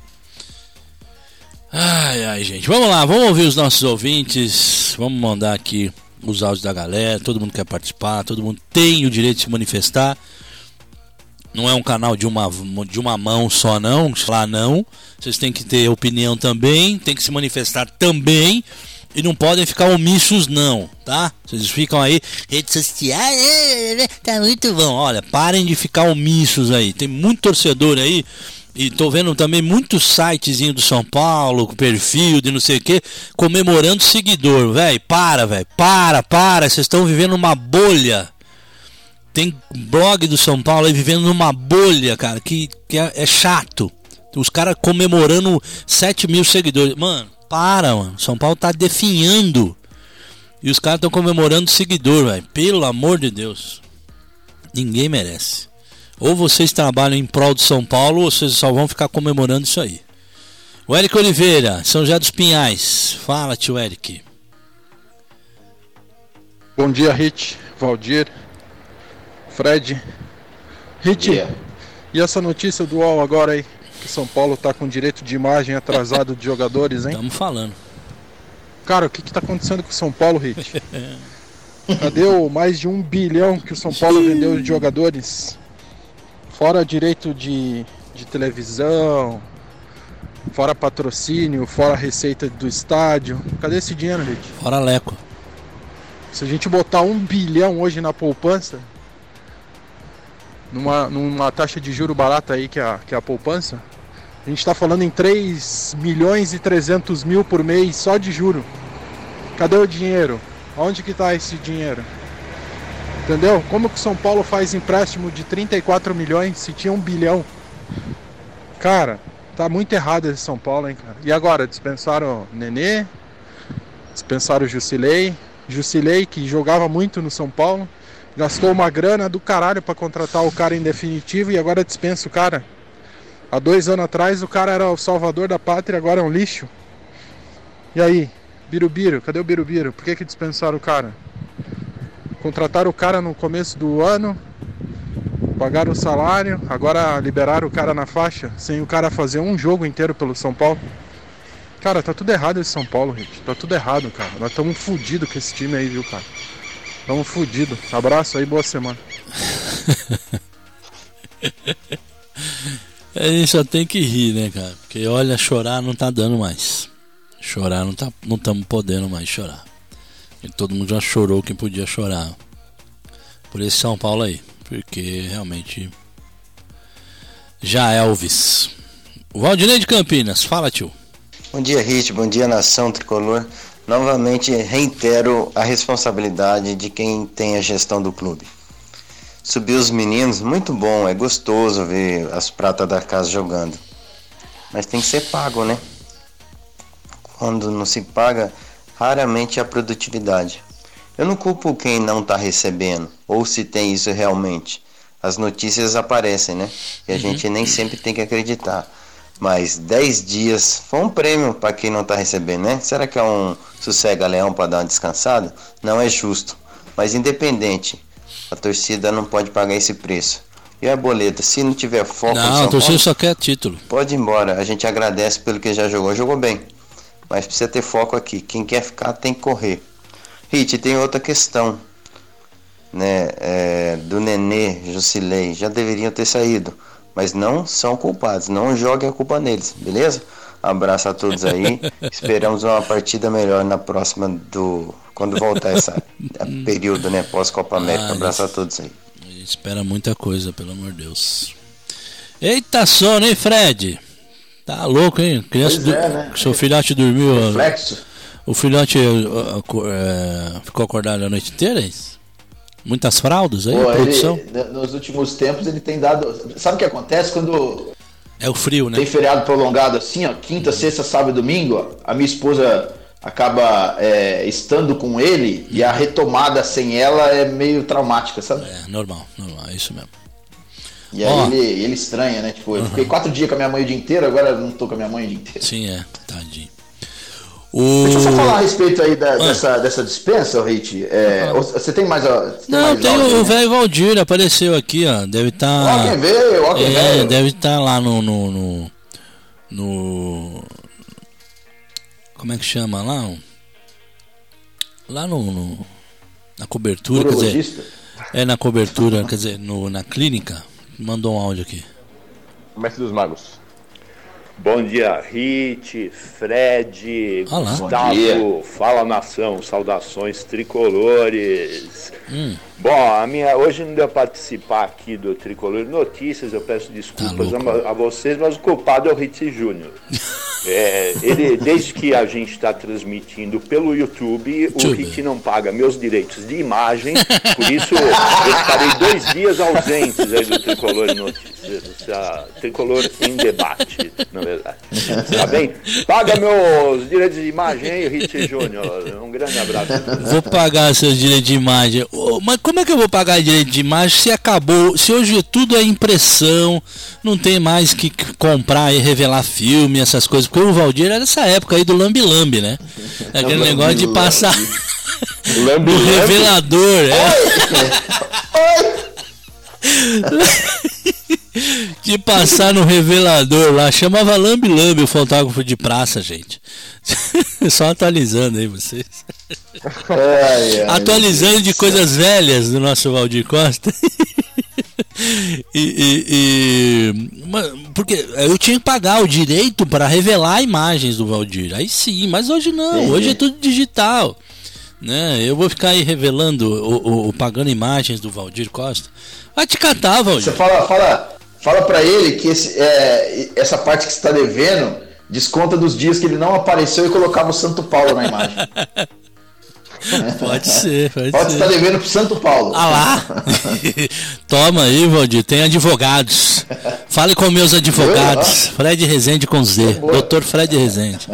Ai, ai, gente, vamos lá, vamos ouvir os nossos ouvintes, vamos mandar aqui os áudios da galera, todo mundo quer participar, todo mundo tem o direito de se manifestar, não é um canal de uma, de uma mão só não, lá não, vocês têm que ter opinião também, tem que se manifestar também, e não podem ficar omissos não, tá? Vocês ficam aí, redes sociais, tá muito bom, olha, parem de ficar omissos aí, tem muito torcedor aí. E tô vendo também muitos sitezinhos do São Paulo, com perfil de não sei o que, comemorando seguidor, velho. Para, velho. Para, para. Vocês estão vivendo uma bolha. Tem blog do São Paulo aí vivendo numa bolha, cara, que, que é, é chato. Os caras comemorando sete mil seguidores. Mano, para, mano. São Paulo tá definhando. E os caras estão comemorando seguidor, velho. Pelo amor de Deus. Ninguém merece. Ou vocês trabalham em prol do São Paulo, ou vocês só vão ficar comemorando isso aí. O Eric Oliveira, São José dos Pinhais. Fala, tio Eric. Bom dia, Rit, Valdir, Fred. Rit, E essa notícia do U O L agora aí, que São Paulo tá com direito de imagem atrasado de jogadores, hein? Estamos falando. Cara, o que que tá acontecendo com o São Paulo, Hit? Cadê o mais de um bilhão que o São Paulo vendeu de jogadores? Fora direito de, de televisão, fora patrocínio, fora receita do estádio. Cadê esse dinheiro, Hit? Fora Leco. Se a gente botar um bilhão hoje na poupança, numa, numa taxa de juro barata aí que é a, que é a poupança, a gente está falando em três milhões e trezentos mil por mês só de juro. Cadê o dinheiro? Onde que está esse dinheiro? Entendeu? Como que o São Paulo faz empréstimo de trinta e quatro milhões se tinha um bilhão? Cara, tá muito errado esse São Paulo, hein, cara. E agora, dispensaram o Nenê, dispensaram o Jusilei. Jusilei, que jogava muito no São Paulo, gastou uma grana do caralho pra contratar o cara em definitivo e agora dispensa o cara. Há dois anos atrás o cara era o salvador da pátria, agora é um lixo. E aí, Birubiru, cadê o Birubiru? Por que que dispensaram o cara? Contrataram o cara no começo do ano, pagaram o salário, agora liberaram o cara na faixa, sem o cara fazer um jogo inteiro pelo São Paulo. Cara, tá tudo errado esse São Paulo, gente. Tá tudo errado, cara. Nós estamos fodidos com esse time aí, viu, cara? Estamos fodidos. Abraço aí, boa semana. A gente só tem que rir, né, cara? Porque olha, chorar não tá dando mais. Chorar não tá, não estamos podendo mais chorar. E todo mundo já chorou quem podia chorar por esse São Paulo aí. Porque realmente já é Elvis. O Valdinei de Campinas, fala, tio. Bom dia, Hit, bom dia, nação tricolor. Novamente reitero a responsabilidade de quem tem a gestão do clube. Subir os meninos, muito bom, é gostoso ver as pratas da casa jogando. Mas tem que ser pago, né? Quando não se paga, raramente há produtividade. Eu não culpo quem não está recebendo, ou se tem isso realmente. As notícias aparecem, né? E a uhum. gente nem sempre tem que acreditar. Mas dez dias foi um prêmio para quem não está recebendo, né? Será que é um sossega-leão para dar uma descansada? Não é justo. Mas independente, a torcida não pode pagar esse preço. E a boleta, se não tiver foco não, em São a torcida Paulo, só quer título. Pode ir embora. A gente agradece pelo que já jogou. Jogou bem. Mas precisa ter foco aqui. Quem quer ficar tem que correr. Hit, tem outra questão, né? É, do Nenê, Jusilei, já deveriam ter saído. Mas não são culpados, não joguem a culpa neles, beleza? Abraço a todos aí, esperamos uma partida melhor na próxima do... quando voltar esse período, né, pós-Copa América. Ah, abraço a todos aí. Espera muita coisa, pelo amor de Deus. Eita sono, hein, Fred? Tá louco, hein? Criança do... é, né? Seu filhote dormiu... Reflexo. O filhote é, ficou acordado a noite inteira, é isso? Muitas fraldas aí, Pô, produção? Ele, nos últimos tempos ele tem dado... Sabe o que acontece quando... É o frio, né? Tem feriado prolongado assim, ó, quinta, sexta, sábado e domingo, ó, a minha esposa acaba é, estando com ele uhum. e a retomada sem ela é meio traumática, sabe? É, normal, normal, é isso mesmo. E aí oh. ele, ele estranha, né? Tipo, eu uhum. fiquei quatro dias com a minha mãe o dia inteiro, agora eu não tô com a minha mãe o dia inteiro. Sim, é, tadinho. O... Deixa eu só falar a respeito aí da, ah. dessa, dessa dispensa, Reit. É, ah. Você tem mais... Você tem não, mais tem áudio, o velho né? Valdir, apareceu aqui, ó. Deve estar... Tá, ó quem veio, ó quem é, veio. Deve estar tá lá no, no, no... no... Como é que chama lá? Lá no... no na cobertura, quer dizer... É na cobertura, quer dizer, no, na clínica. Mandou um áudio aqui. Mestre dos Magos. Bom dia, Hit, Fred, Olá. Gustavo, fala nação, saudações tricolores. Hum. Bom, a minha, hoje não deu participar aqui do Tricolor Notícias, eu peço desculpas tá a, a vocês, mas o culpado é o Hit Júnior. É, ele, desde que a gente está transmitindo pelo YouTube, o Hit não paga meus direitos de imagem, por isso eu estarei dois dias ausentes aí do Tricolor Notícias, Tricolor em debate, na verdade. Tá bem? Paga meus direitos de imagem aí, Hit Júnior. Um grande abraço. Vou pagar seus direitos de imagem. Oh, mas como é que eu vou pagar direito de imagem se acabou, se hoje tudo é impressão, não tem mais que comprar e revelar filme, essas coisas, porque o Valdir era dessa época aí do Lambi Lambi, né? Aquele lambi, negócio de passar lambi, o revelador, é. de passar no revelador lá. Chamava Lambi Lambi o fotógrafo de praça, gente. Só atualizando aí vocês. Ai, ai, atualizando de coisas velhas do nosso Valdir Costa. e, e, e porque eu tinha que pagar o direito para revelar imagens do Valdir. Aí sim, mas hoje não. Sim. Hoje é tudo digital. Né? Eu vou ficar aí revelando ou pagando imagens do Valdir Costa. Vai te catar, Valdir. Você fala, fala, fala para ele que esse, é, essa parte que você está devendo desconta dos dias que ele não apareceu e colocava o Santo Paulo na imagem. Pode ser, pode, pode ser. estar devendo pro Santo Paulo. Ah lá. Toma aí, Valdir, tem advogados. Fale com meus advogados. Fred Rezende com Z. doutor Fred Rezende.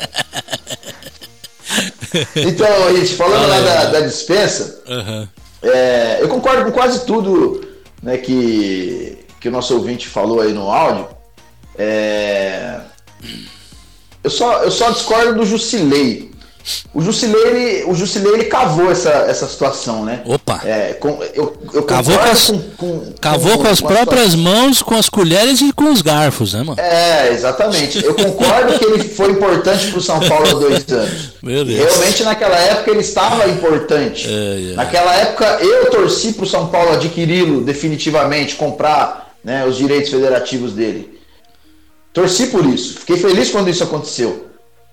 Então, gente, falando lá da, da dispensa, uhum. é, eu concordo com quase tudo, né, que, que o nosso ouvinte falou aí no áudio. É, eu, só, eu só discordo do Jusilei. O Jusilei, ele, o Jusilei, ele cavou essa, essa situação, né? Opa! É, com, eu, eu cavou com as, com, com, cavou com, com as com próprias situação. mãos, com as colheres e com os garfos, né, mano? É, exatamente. Eu concordo que ele foi importante pro São Paulo há dois anos. Meu Deus. Realmente, naquela época, ele estava importante. É, é. Naquela época, eu torci pro São Paulo adquiri-lo definitivamente, comprar, né, os direitos federativos dele. Torci por isso. Fiquei feliz quando isso aconteceu.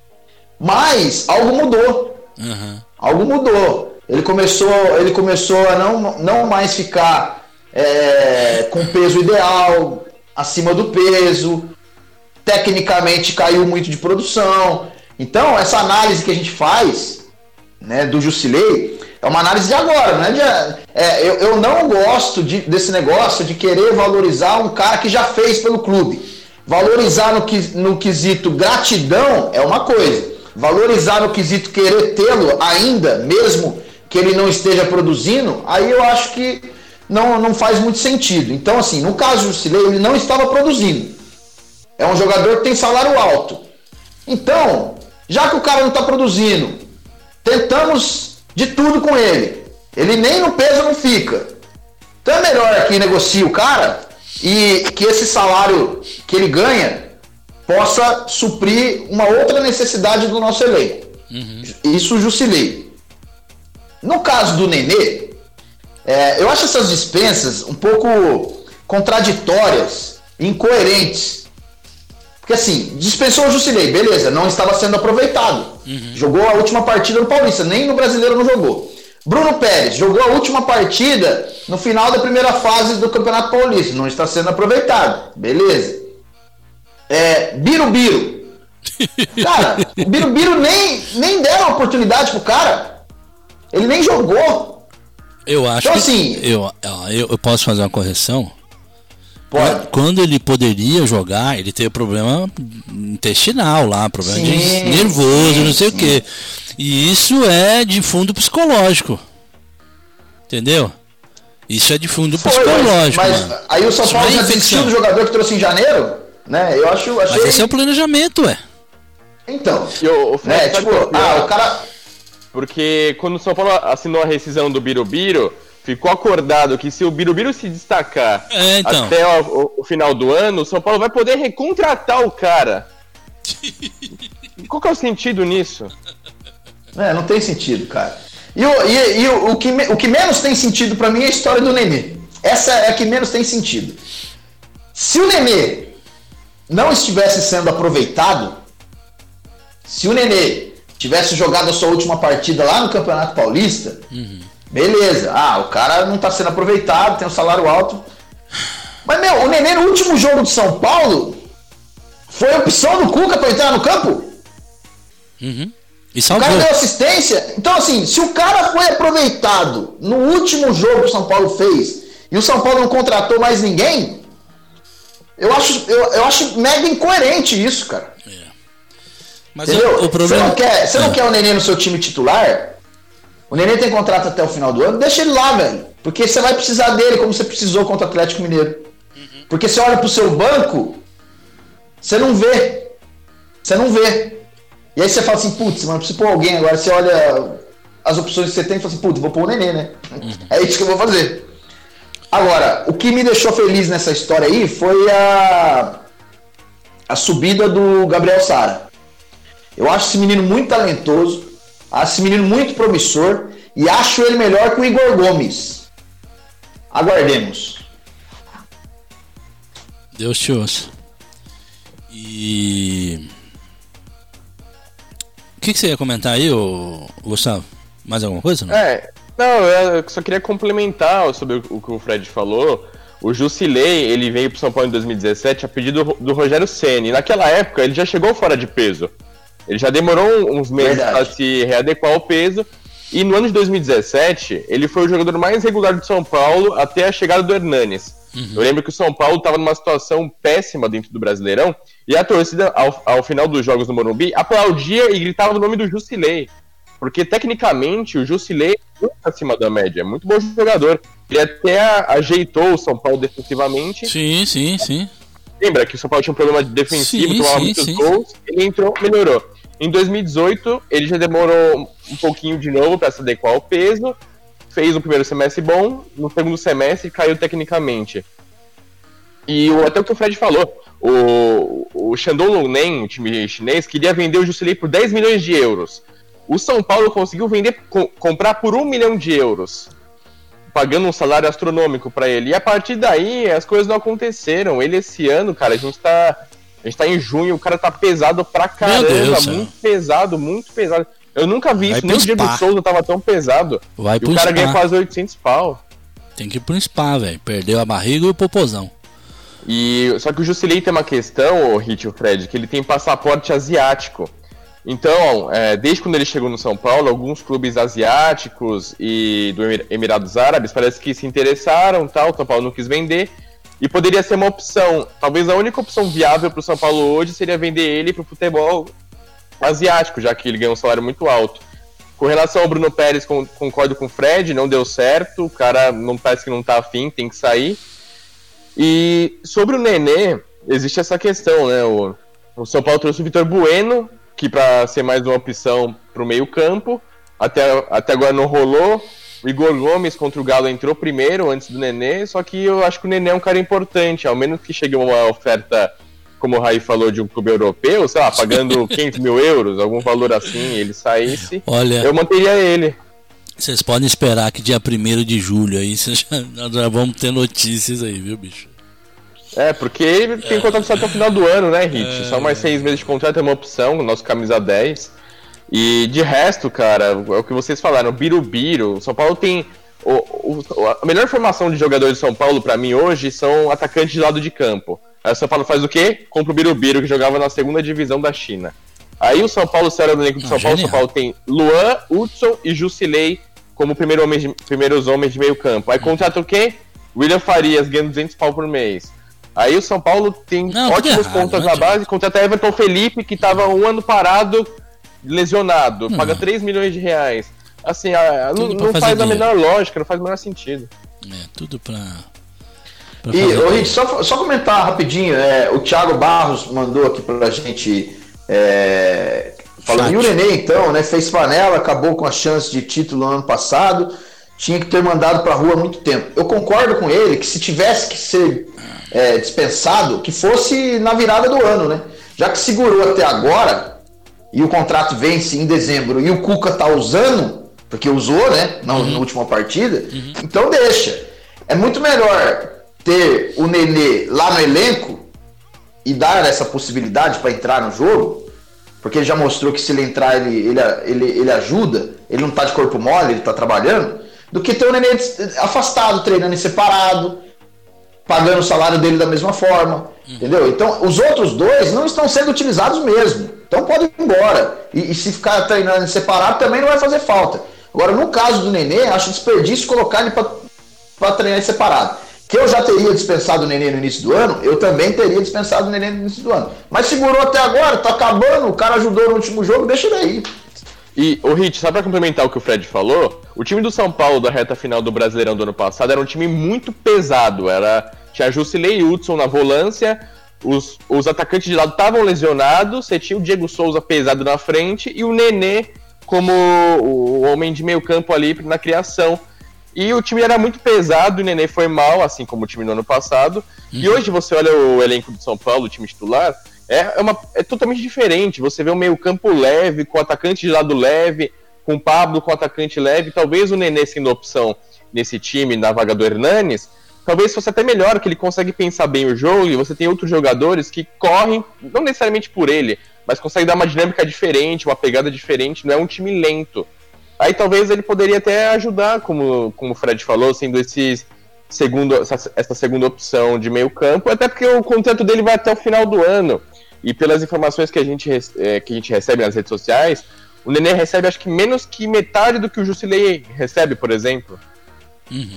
Mas algo mudou. Uhum. Algo mudou. Ele começou, ele começou a não, não mais ficar é, com peso ideal, acima do peso. Tecnicamente caiu muito de produção. Então, essa análise que a gente faz, né, do Jusilei é uma análise de agora. Né? De, é, eu, eu não gosto de, desse negócio de querer valorizar um cara que já fez pelo clube. Valorizar no, no quesito gratidão é uma coisa. Valorizar no quesito querer tê-lo ainda, mesmo que ele não esteja produzindo, aí eu acho que não, não faz muito sentido. Então, assim, no caso do Jusilei, ele não estava produzindo. É um jogador que tem salário alto. Então, já que o cara não está produzindo, tentamos de tudo com ele. Ele nem no peso não fica. Então é melhor que negocie o cara e que esse salário que ele ganha possa suprir uma outra necessidade do nosso elenco. Uhum. Isso Jusilei. No caso do Nenê, é, eu acho essas dispensas um pouco contraditórias, incoerentes. Porque assim, dispensou o Jusilei, beleza, não estava sendo aproveitado. Uhum. Jogou a última partida no Paulista, nem no Brasileiro não jogou. Bruno Pérez jogou a última partida no final da primeira fase do Campeonato Paulista, não está sendo aproveitado, beleza. É, Birubiru. Cara, o Birubiru nem, nem deram oportunidade pro cara. Ele nem jogou. Eu acho então, assim, que eu, eu, eu posso fazer uma correção? Pode. Quando ele poderia jogar, ele teve problema intestinal lá, problema sim, de nervoso, sim, não sei sim. o quê. E isso é de fundo psicológico. Entendeu? Isso é de fundo Foi, psicológico. Mas, mas aí o São Paulo já desistiu do jogador que trouxe em janeiro? Né? Eu acho, achei... Mas esse é o planejamento, ué. Então, eu, o né, tipo, ah, o cara... Porque quando o São Paulo assinou a rescisão do Birubiru, ficou acordado que se o Birubiru se destacar é, então. até o, o final do ano, o São Paulo vai poder recontratar o cara. Qual que é o sentido nisso? É, não tem sentido, cara. E, o, e, e o, o, que, o que menos tem sentido pra mim é a história do Nenê. Essa é a que menos tem sentido. Se o Nenê não estivesse sendo aproveitado, se o Nenê tivesse jogado a sua última partida lá no Campeonato Paulista, uhum. beleza, ah, o cara não está sendo aproveitado, tem um salário alto. Mas, meu, o Nenê no último jogo de São Paulo foi a opção do Cuca para entrar no campo. Uhum. E o cara deu assistência. Então, assim, se o cara foi aproveitado no último jogo que o São Paulo fez e o São Paulo não contratou mais ninguém, eu acho, eu, eu acho mega incoerente isso, cara. É. Mas entendeu? O, o problema... Você não quer, você é. não quer o Nenê no seu time titular? O Nenê tem contrato até o final do ano, deixa ele lá, velho. Porque você vai precisar dele como você precisou contra o Atlético Mineiro. Uhum. Porque você olha pro seu banco, você não vê. Você não vê. E aí você fala assim, putz, mano, preciso pôr alguém agora. Você olha as opções que você tem e fala assim, putz, vou pôr o Nenê, né? Uhum. É isso que eu vou fazer. Agora, o que me deixou feliz nessa história aí foi a, a subida do Gabriel Sara. Eu acho esse menino muito talentoso, acho esse menino muito promissor e acho ele melhor que o Igor Gomes. Aguardemos. Deus te ouça. E... O que, que você ia comentar aí, ô, Gustavo? Mais alguma coisa? Não? É, não, eu só queria complementar sobre o que o Fred falou. O Jusilei, ele veio pro São Paulo em dois mil e dezessete a pedido do Rogério Ceni. Naquela época, ele já chegou fora de peso. Ele já demorou uns meses para se readequar ao peso. E no ano de dois mil e dezessete, ele foi o jogador mais regular do São Paulo até a chegada do Hernanes. Uhum. Eu lembro que o São Paulo estava numa situação péssima dentro do Brasileirão, e a torcida, ao, ao final dos jogos do Morumbi, aplaudia e gritava o nome do Jusilei. Porque, tecnicamente, o Jusilei é muito acima da média, é muito bom jogador. Ele até ajeitou o São Paulo defensivamente. Sim, sim, sim. Lembra que o São Paulo tinha um problema defensivo, sim, tomava sim, muitos sim, gols, sim. Ele entrou, melhorou. Em dois mil e dezoito, ele já demorou um pouquinho de novo para se adequar ao peso, fez o primeiro semestre bom, no segundo semestre caiu tecnicamente. E o, até o que o Fred falou, o, o Shandong Luneng, o time chinês, queria vender o Jusilei por dez milhões de euros. O São Paulo conseguiu vender, co- comprar por um milhão de euros, pagando um salário astronômico para ele. E a partir daí, as coisas não aconteceram. Ele, esse ano, cara, a gente tá... A gente tá em junho, o cara tá pesado pra caramba, Deus, muito pesado, muito pesado. Eu nunca vi Vai isso, nem o Diego spa. Souza tava tão pesado. Vai e pro o cara spa. ganha quase oitocentos pau. Tem que ir pro spa, velho. Perdeu a barriga e o popozão. E, só que o Jusilei tem uma questão, o Hit e o Fred, que ele tem passaporte asiático. Então, é, desde quando ele chegou no São Paulo, alguns clubes asiáticos e do Emir- Emirados Árabes parece que se interessaram, tal, o São Paulo não quis vender. E poderia ser uma opção, talvez a única opção viável para o São Paulo hoje seria vender ele para o futebol asiático, já que ele ganha um salário muito alto. Com relação ao Bruno Pérez, concordo com o Fred, não deu certo, o cara não parece que não tá afim, tem que sair. E sobre o Nenê, existe essa questão, né? O, o São Paulo trouxe o Vitor Bueno, que para ser mais uma opção para o meio campo, até, até agora não rolou. O Igor Gomes contra o Galo entrou primeiro, antes do Nenê, só que eu acho que o Nenê é um cara importante, ao menos que chegue uma oferta, como o Raí falou, de um clube europeu, sei lá, pagando quinhentos mil euros, algum valor assim, ele saísse, Olha, eu manteria ele. Vocês podem esperar que dia primeiro de julho aí cês já, nós já vamos ter notícias aí, viu, bicho? É, porque ele tem contrato só até o final do ano, né, Hit? É... Só mais seis meses de contrato é uma opção, o nosso camisa dez. E de resto, cara, é o que vocês falaram, Birubiru, o São Paulo tem... O, o, a melhor formação de jogadores de São Paulo, pra mim, hoje, são atacantes de lado de campo. Aí o São Paulo faz o quê? Compra o Birubiru, que jogava na segunda divisão da China. Aí o São Paulo, sério, no elenco do São Paulo, o São Paulo tem Luan, Hudson e Jusilei como primeiro homem de, primeiros homens de meio campo. Aí contrata o quê? William Farias, ganhando duzentos pau por mês. Aí o São Paulo tem não, ótimos errado, pontas na base, contrata Everton Felipe, que tava um ano parado... lesionado, hum. paga três milhões de reais. Assim, a, não, não faz dinheiro. A menor lógica, não faz o menor sentido. É, tudo pra... pra e, ô, Rich, só, só comentar rapidinho, é, o Thiago Barros mandou aqui pra gente, é, falando, e o Nenê então, né, fez panela, acabou com a chance de título no ano passado, tinha que ter mandado pra rua há muito tempo. Eu concordo com ele que se tivesse que ser é, dispensado, que fosse na virada do ano, né? Já que segurou até agora... e o contrato vence em dezembro e o Cuca tá usando, porque usou, né, na, uhum. na última partida, uhum. então deixa. É muito melhor ter o Nenê lá no elenco e dar essa possibilidade para entrar no jogo, porque ele já mostrou que se ele entrar, ele, ele, ele, ele ajuda, ele não tá de corpo mole, ele tá trabalhando, do que ter o Nenê afastado, treinando em separado, pagando o salário dele da mesma forma, uhum. entendeu? Então, os outros dois não estão sendo utilizados mesmo. Então pode ir embora. E, e se ficar treinando separado também não vai fazer falta. Agora, no caso do Nenê, acho desperdício colocar ele para treinar separado. Que eu já teria dispensado o Nenê no início do ano, eu também teria dispensado o Nenê no início do ano. Mas segurou até agora, tá acabando, o cara ajudou no último jogo, deixa ele aí. E, ô Hit, só pra complementar o que o Fred falou, o time do São Paulo da reta final do Brasileirão do ano passado era um time muito pesado. Era, tinha Jusilei e Hudson na volância. Os, os atacantes de lado estavam lesionados, você tinha o Diego Souza pesado na frente e o Nenê como o homem de meio campo ali na criação. E o time era muito pesado, o Nenê foi mal, assim como o time no ano passado. Uhum. E hoje você olha o elenco do São Paulo, o time titular, é, é, uma, é totalmente diferente. Você vê um meio campo leve, com o atacante de lado leve, com o Pablo com o atacante leve. Talvez o Nenê sendo opção nesse time, na vaga do Hernanes, talvez fosse até melhor, que ele consegue pensar bem o jogo e você tem outros jogadores que correm, não necessariamente por ele, mas consegue dar uma dinâmica diferente, uma pegada diferente, não é um time lento. Aí talvez ele poderia até ajudar, como, como o Fred falou, sendo esse segundo, essa, essa segunda opção de meio campo, até porque o contrato dele vai até o final do ano. E pelas informações que a gente, é, que a gente recebe nas redes sociais, o Nenê recebe acho que menos que metade do que o Jusilei recebe, por exemplo. Uhum.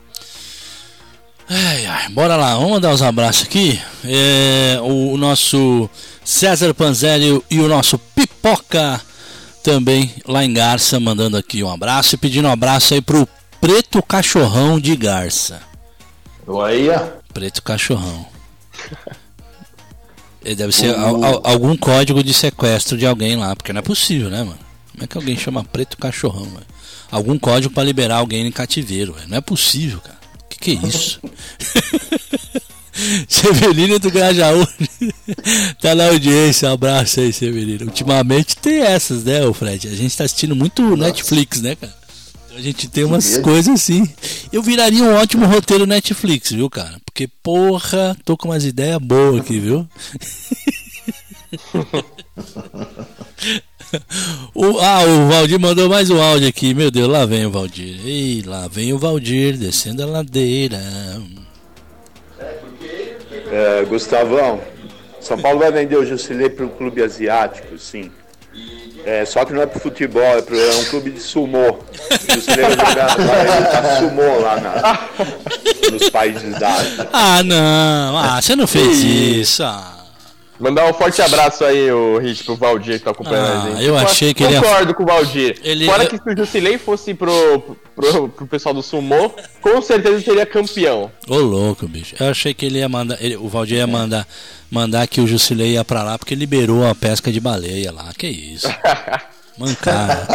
Ai, ai, bora lá, vamos dar uns abraços aqui. É, o, o nosso César Panzeri e o nosso Pipoca também lá em Garça, mandando aqui um abraço e pedindo um abraço aí pro Preto Cachorrão de Garça. Olha. Preto Cachorrão. Ele deve ser uh. a, a, algum código de sequestro de alguém lá, porque não é possível, né, mano? Como é que alguém chama Preto Cachorrão, velho? Algum código pra liberar alguém em cativeiro, velho. Não é possível, cara. Que que é isso? Severino do Grajaú tá na audiência, um abraço aí, Severino. Ultimamente tem essas, né, o Fred? A gente tá assistindo muito Nossa. Netflix, né, cara? A gente tem umas coisas assim. Eu viraria um ótimo roteiro Netflix, viu, cara? Porque, porra, tô com umas ideias boas aqui, viu? o, ah, o Valdir mandou mais um áudio aqui. Meu Deus, lá vem o Valdir. Ei, lá vem o Valdir descendo a ladeira. É, Gustavão, São Paulo vai vender o Jusilei para um clube asiático, sim. É, só que não é pro futebol, é, pro, é um clube de sumô. O Jusilei vai jogar, vai lutar sumô lá na, nos países da Ásia. Ah, não, ah, você não fez isso. Ah. Mandar um forte abraço aí, o Rich, pro Valdir que tá acompanhando ah, a gente. Eu achei que ele... Concordo com o Valdir. Ele... Fora que se o Jusilei fosse pro, pro, pro pessoal do Sumô, com certeza seria campeão. Ô, louco, bicho. Eu achei que ele ia mandar... Ele, o Valdir ia mandar, mandar que o Jusilei ia pra lá porque liberou a pesca de baleia lá. Que isso? Mancada.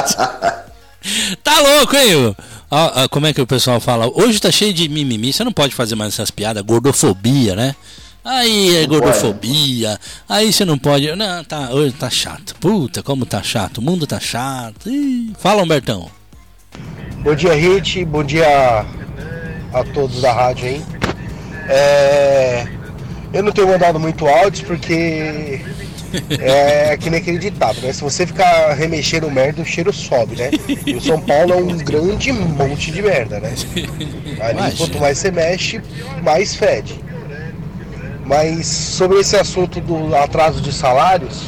Tá louco, hein? Ah, ah, como é que o pessoal fala? Hoje tá cheio de mimimi. Você não pode fazer mais essas piadas. Gordofobia, né? Aí é gordofobia, aí você não pode. Não, tá, hoje tá chato. Puta, como tá chato, o mundo tá chato. Ih, fala, Humbertão. Bom dia, Hit, bom dia a, a todos da rádio aí. É, eu não tenho mandado muito áudios porque é que nem aquele ditado, né? Se você ficar remexendo merda, o cheiro sobe, né? E o São Paulo é um grande monte de merda, né? Ali, quanto mais você mexe, mais fede. Mas sobre esse assunto do atraso de salários,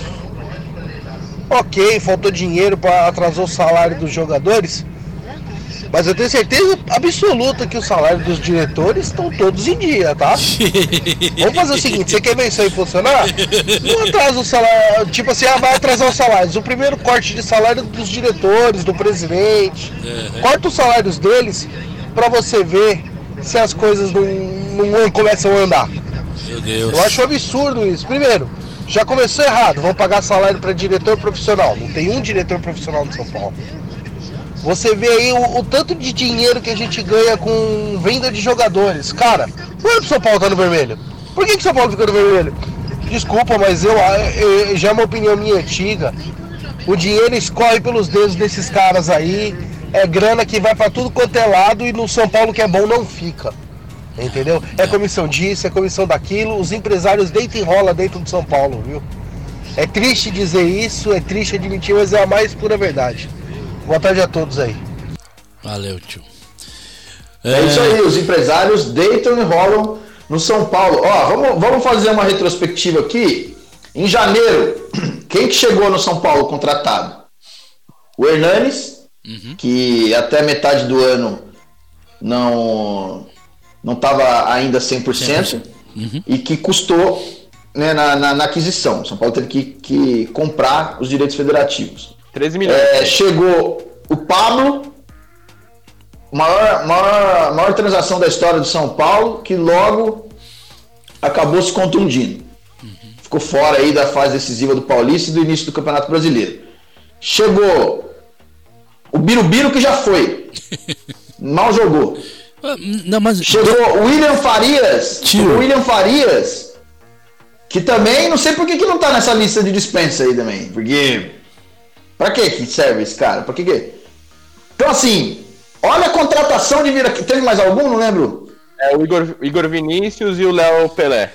ok, faltou dinheiro para atrasar o salário dos jogadores, mas eu tenho certeza absoluta que o salário dos diretores estão todos em dia, tá? Vamos fazer o seguinte, você quer ver isso aí funcionar? Não atrasa o salário, tipo assim, ah, vai atrasar os salários. O primeiro corte de salário dos diretores, do presidente, corta os salários deles para você ver se as coisas não, não começam a andar. Meu Deus. Eu acho absurdo isso. Primeiro, já começou errado. Vão pagar salário para diretor profissional. Não tem um diretor profissional no São Paulo. Você vê aí o, o tanto de dinheiro que a gente ganha com venda de jogadores. Cara, por que o São Paulo tá no vermelho? Por que, que o São Paulo fica no vermelho? Desculpa, mas eu, eu já é uma opinião minha antiga. O dinheiro escorre pelos dedos desses caras aí. É grana que vai para tudo quanto é lado e no São Paulo que é bom não fica. Entendeu? É comissão disso, é comissão daquilo. Os empresários deitam e rolam dentro do São Paulo, viu? É triste dizer isso, é triste admitir, mas é a mais pura verdade. Boa tarde a todos aí. Valeu, tio. É, é isso aí, os empresários deitam e rolam no São Paulo. Ó, vamos, vamos fazer uma retrospectiva aqui. Em janeiro, quem que chegou no São Paulo contratado? O Hernanes, uhum. que até metade do ano não... não estava ainda cem por cento, uhum. e que custou, né, na, na, na aquisição. São Paulo teve que, que comprar os direitos federativos. treze milhões. É, chegou o Pablo, maior, maior, maior transação da história do São Paulo, que logo acabou se contundindo. Uhum. Ficou fora aí da fase decisiva do Paulista e do início do Campeonato Brasileiro. Chegou o Birubiru, que já foi. mal jogou. Não, mas... Chegou o William Farias. O William Farias, que também, não sei por que, que não tá nessa lista de dispensa aí também. Porque. Pra que que serve esse cara? Por que que... Então, assim, olha a contratação de Vira. Teve mais algum? Não lembro. É o Igor, Igor Vinícius e o Léo Pelé.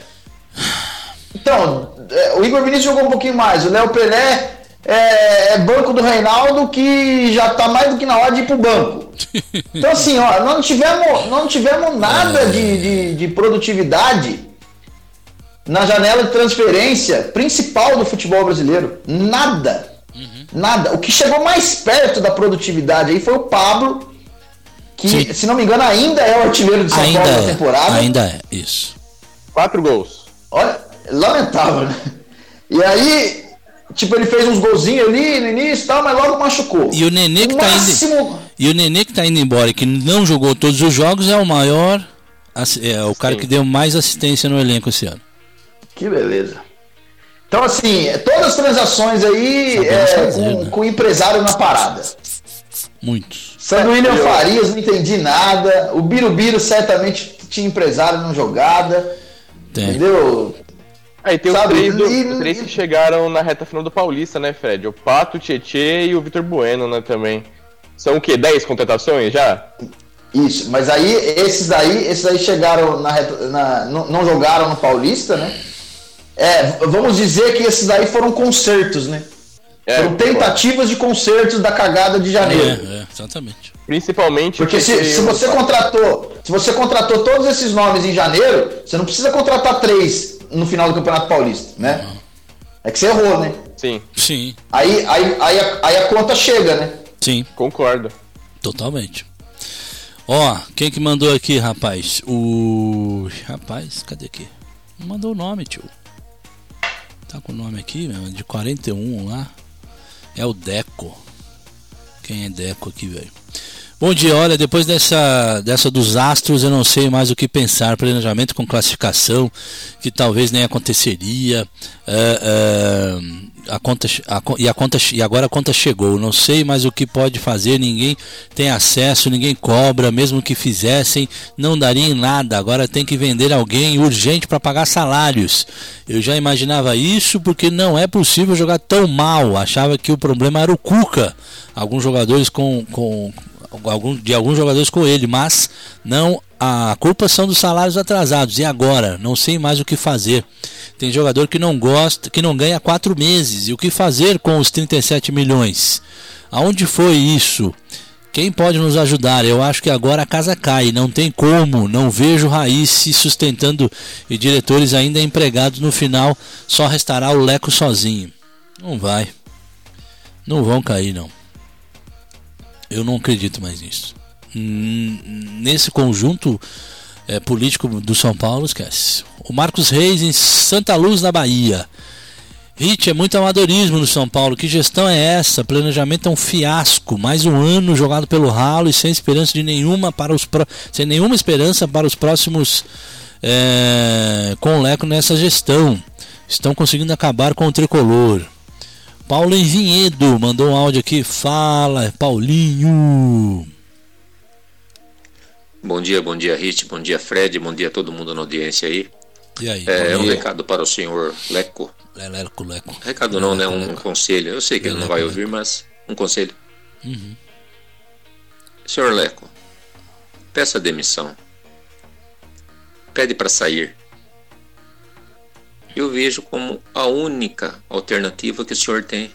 Então, o Igor Vinícius jogou um pouquinho mais. O Léo Pelé é, é banco do Reinaldo, que já tá mais do que na hora de ir pro banco. Então, assim, ó, nós não tivemos, nós não tivemos nada de, de, de produtividade na janela de transferência principal do futebol brasileiro. Nada. Uhum. Nada. O que chegou mais perto da produtividade aí foi o Pablo, que, Sim. se não me engano, ainda é o artilheiro de São ainda Paulo na temporada. Ainda é, isso. Quatro gols. Olha, lamentável, né? E aí, tipo, ele fez uns golzinhos ali no início e tal, mas logo machucou. E o Nenê que, o tá máximo... indo, e o Nenê que tá indo embora e que não jogou todos os jogos é o maior, é o cara Sim. que deu mais assistência no elenco esse ano. Que beleza. Então, assim, todas as transações aí é, fazer, com, né? com o empresário na parada. Muitos. Sandro William Eu... Farias, não entendi nada. O Birubiru certamente tinha empresário na jogada. Tem. Entendeu? Aí tem Sabe? os três, do, e, os três que chegaram na reta final do Paulista, né, Fred? O Pato, o Tietê e o Vitor Bueno, né, também. São o quê? dez contratações já? Isso, mas aí esses aí, esses aí chegaram na reta, na, não, não jogaram no Paulista, né? É, vamos dizer que esses aí foram concertos, né? É, foram tentativas de concertos da cagada de janeiro. É, é, exatamente. Principalmente porque se, se você contratou, se você contratou todos esses nomes em janeiro, você não precisa contratar três no final do Campeonato Paulista, né? Uhum. É que você errou, né? Sim. Sim. Aí, aí, aí, a, aí a conta chega, né? Sim. Concordo. Totalmente. Ó, quem que mandou aqui, rapaz? O... Rapaz, cadê aqui? Não mandou o nome, tio. Tá com o nome aqui, meu, de quarenta e um lá. É o Deco. Quem é Deco aqui, velho? Bom dia, olha, depois dessa, dessa dos astros eu não sei mais o que pensar. Planejamento com classificação, que talvez nem aconteceria. Uh, uh, a conta, a, e, a conta, e agora a conta chegou. Não sei mais o que pode fazer, ninguém tem acesso, ninguém cobra. Mesmo que fizessem, não daria em nada. Agora tem que vender alguém urgente para pagar salários. Eu já imaginava isso porque não é possível jogar tão mal. Achava que o problema era o Cuca. Alguns jogadores com... com de alguns jogadores com ele, mas não, a culpa são dos salários atrasados. E agora? Não sei mais o que fazer. Tem jogador que não gosta, que não ganha quatro meses. E o que fazer com os trinta e sete milhões? Aonde foi isso? Quem pode nos ajudar? Eu acho que agora a casa cai. Não tem como. Não vejo raiz se sustentando e diretores ainda empregados. No final só restará o Leco sozinho. Não vai. Não vão cair, não. Eu não acredito mais nisso. Nesse conjunto é, político do São Paulo, esquece. O Marcos Reis em Santa Luz, na Bahia. Hit, é muito amadorismo no São Paulo. Que gestão é essa? Planejamento é um fiasco. Mais um ano jogado pelo ralo e sem esperança de nenhuma para os pro... sem nenhuma esperança para os próximos é... com o Leco nessa gestão. Estão conseguindo acabar com o tricolor. Paulo em Vinhedo mandou um áudio aqui. Fala, Paulinho. Bom dia, bom dia, Rich, bom dia, Fred, bom dia a todo mundo na audiência aí. E aí? É um recado para o senhor Leco. Leco, Leco. Recado não, né? Um conselho. Eu sei que ele não vai ouvir, mas um conselho. Uhum. Senhor Leco, peça demissão. Pede para sair. Eu vejo como a única alternativa que o senhor tem,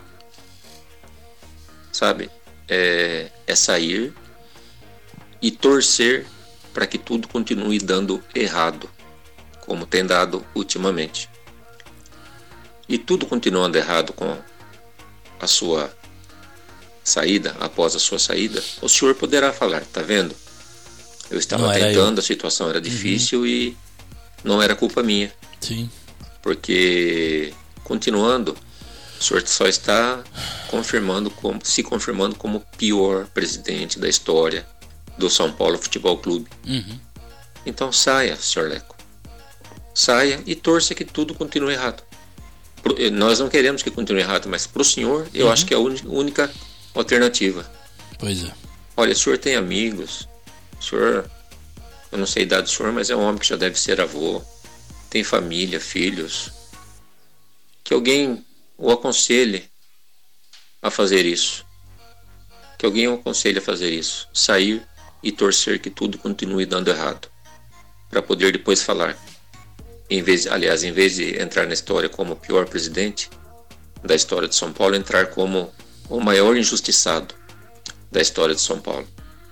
sabe, é, é sair e torcer para que tudo continue dando errado, como tem dado ultimamente. E tudo continuando errado com a sua saída, após a sua saída, o senhor poderá falar, tá vendo? Eu estava tentando, eu. a situação era difícil uhum. e não era culpa minha. Sim. Porque, continuando, o senhor só está confirmando como, se confirmando como o pior presidente da história do São Paulo Futebol Clube. Uhum. Então saia, senhor Leco. Saia e torça que tudo continue errado. Pro, nós não queremos que continue errado, mas para o senhor, eu uhum. acho que é a única alternativa. Pois é. Olha, o senhor tem amigos, O senhor, eu não sei a idade do senhor, mas é um homem que já deve ser avô, tem família, filhos. Que alguém o aconselhe a fazer isso. Que alguém o aconselhe a fazer isso. Sair e torcer que tudo continue dando errado. Para poder depois falar. Em vez, aliás, em vez de entrar na história como o pior presidente da história de São Paulo, entrar como o maior injustiçado da história de São Paulo.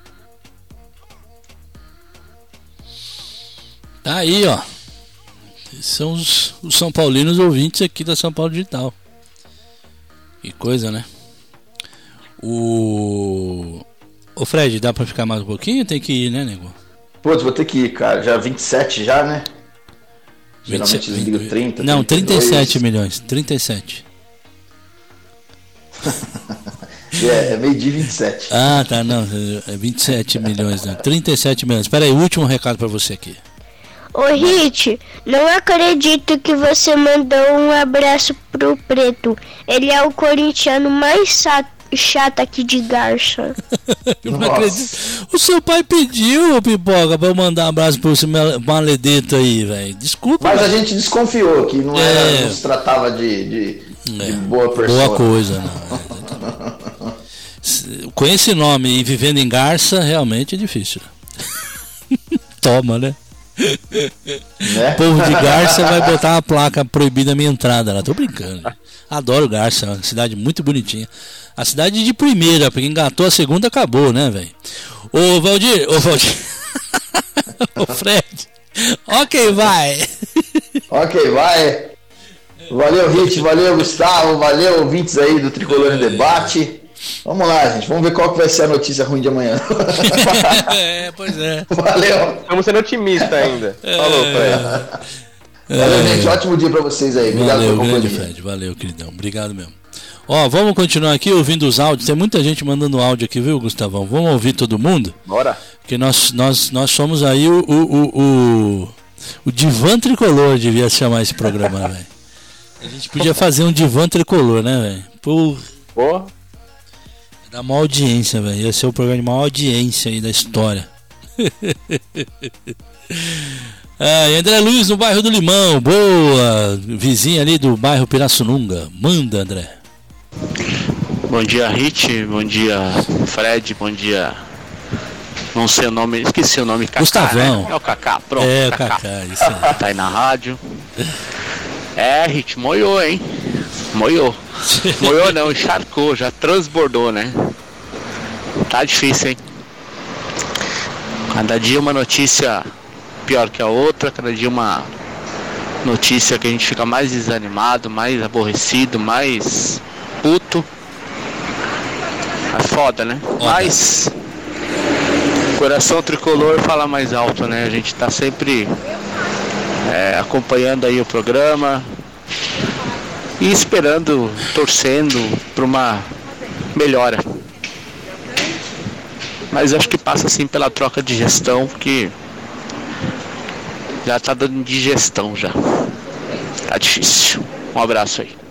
Tá aí, ó. São os, os São Paulinos ouvintes aqui da São Paulo Digital. Que coisa, né? O... Ô Fred, dá pra ficar mais um pouquinho? Tem que ir, né, nego? Putz, vou ter que ir, cara. Já vinte e sete já, né? Geralmente eles ligam trinta. Não, trinta e sete milhões. trinta e sete. É, é meio-dia vinte e sete. Ah, tá, não. É vinte e sete milhões, né? trinta e sete milhões. Espera aí, último recado pra você aqui. Ô Hit, não acredito que você mandou um abraço pro Preto. Ele é o corintiano mais chato aqui de Garça. Eu não acredito. O seu pai pediu, Pipoca, pra eu mandar um abraço pro esse maledeto aí, velho. Desculpa. Mas mas... a gente desconfiou que não, era, é... não se tratava de, de, é. de boa pessoa. Boa coisa, não. Com esse nome e vivendo em Garça, realmente é difícil. Toma, né? Né? Povo de Garça vai botar uma placa proibida a minha entrada lá. Tô brincando. Adoro Garça, é uma cidade muito bonitinha. A cidade de primeira, porque engatou a segunda, acabou, né, velho? Ô Valdir, ô Valdir. Ô Fred. Ok, vai. Ok, vai. Valeu, Hit, valeu, Gustavo, valeu, ouvintes aí do Tricolor em Debate. Vamos lá, gente. Vamos ver qual que vai ser a notícia ruim de amanhã. É, pois é. Valeu. Estamos sendo otimistas ainda. É. Falou, Fred. É. Valeu, gente. Ótimo dia pra vocês aí. Obrigado Valeu, pela grande companhia. Fred. Valeu, queridão. Obrigado mesmo. Ó, vamos continuar aqui ouvindo os áudios. Tem muita gente mandando áudio aqui, viu, Gustavão? Vamos ouvir todo mundo? Bora. Porque nós, nós, nós somos aí o, o, o, o, o Divã Tricolor, devia se chamar esse programa, velho. A gente podia fazer um Divã Tricolor, né, velho? Porra. Porra. Da maior audiência, velho. Ia ser o programa de maior audiência aí da história. Ah, André Luiz no bairro do Limão. Boa. Vizinho ali do bairro Pirassununga. Manda, André. Bom dia, Hit. Bom dia, Fred. Bom dia. Não sei o nome. Esqueci o nome. Cacá, Gustavão. Né? É o Cacá. Pronto. É o Cacá. Cacá. Isso aí. Tá aí na rádio. É, Hit. Moiou, hein? Moiou. Moiou não, encharcou, já transbordou, né? Tá difícil, hein? Cada dia uma notícia pior que a outra, cada dia uma notícia que a gente fica mais desanimado, mais aborrecido, mais puto. É foda, né? Mas coração tricolor fala mais alto, né? A gente tá sempre é, acompanhando aí o programa e esperando, torcendo para uma melhora. Mas acho que passa assim pela troca de gestão, que já tá dando indigestão já. Tá difícil. Um abraço aí.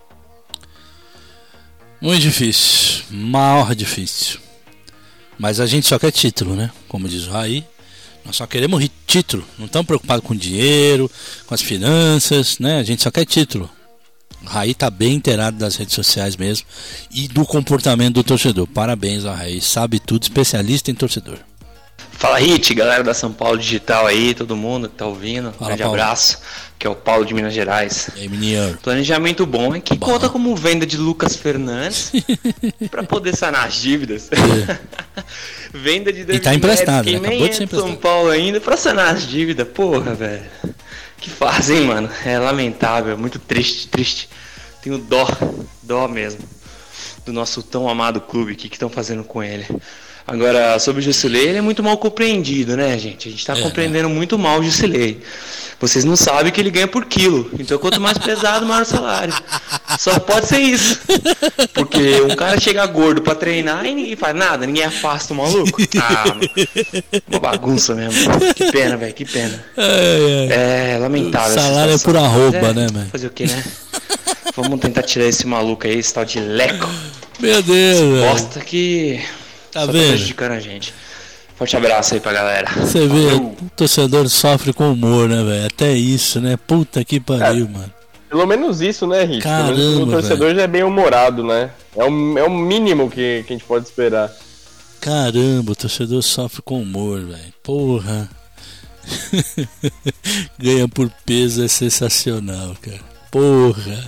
Muito difícil. Maior difícil. Mas a gente só quer título, né? Como diz o Raí. Nós só queremos título. Não estamos preocupados com dinheiro, com as finanças, né? A gente só quer título. O Raí tá bem inteirado das redes sociais mesmo e do comportamento do torcedor. Parabéns ao Raí, sabe tudo, especialista em torcedor. Fala, Hit, galera da São Paulo Digital aí, todo mundo que tá ouvindo. Fala, grande Paulo. Abraço, que é o Paulo de Minas Gerais. E aí, menino? Planejamento bom é que Bom. conta como venda de Lucas Fernandes para poder sanar as dívidas. É. Venda de E tá emprestado, quem né? nem Acabou é de ser de São emprestado. Paulo ainda para sanar as dívidas. Porra, velho. Que fazem, mano. É lamentável, muito triste, triste. Tenho dó, dó mesmo do nosso tão amado clube, o que estão fazendo com ele. Agora, sobre o Jusilei, ele é muito mal compreendido, né, gente? A gente tá É, compreendendo muito mal o Jusilei. Vocês não sabem que ele ganha por quilo. Então, quanto mais pesado, maior o salário. Só pode ser isso. Porque um cara chega gordo pra treinar e ninguém faz nada, ninguém afasta o maluco. Ah, mano. Uma bagunça mesmo. Que pena, velho, que pena. É, é. É lamentável. O salário essa é por situação. arroba, Mas né, velho? Fazer o que, né? Vamos tentar tirar esse maluco aí, esse tal de Leco. Meu Deus, velho. Bosta que Tá só tá vendo? prejudicando a gente. Forte abraço aí pra galera. Você vê, o torcedor sofre com humor, né, velho? Até isso, né? Puta que pariu, é, mano. Pelo menos isso, né, Rick? Caramba, pelo menos o torcedor véio. já é bem humorado, né? É o, é o mínimo que, que a gente pode esperar. Caramba, o torcedor sofre com humor, velho. Porra. Ganha por peso é sensacional, cara. Porra.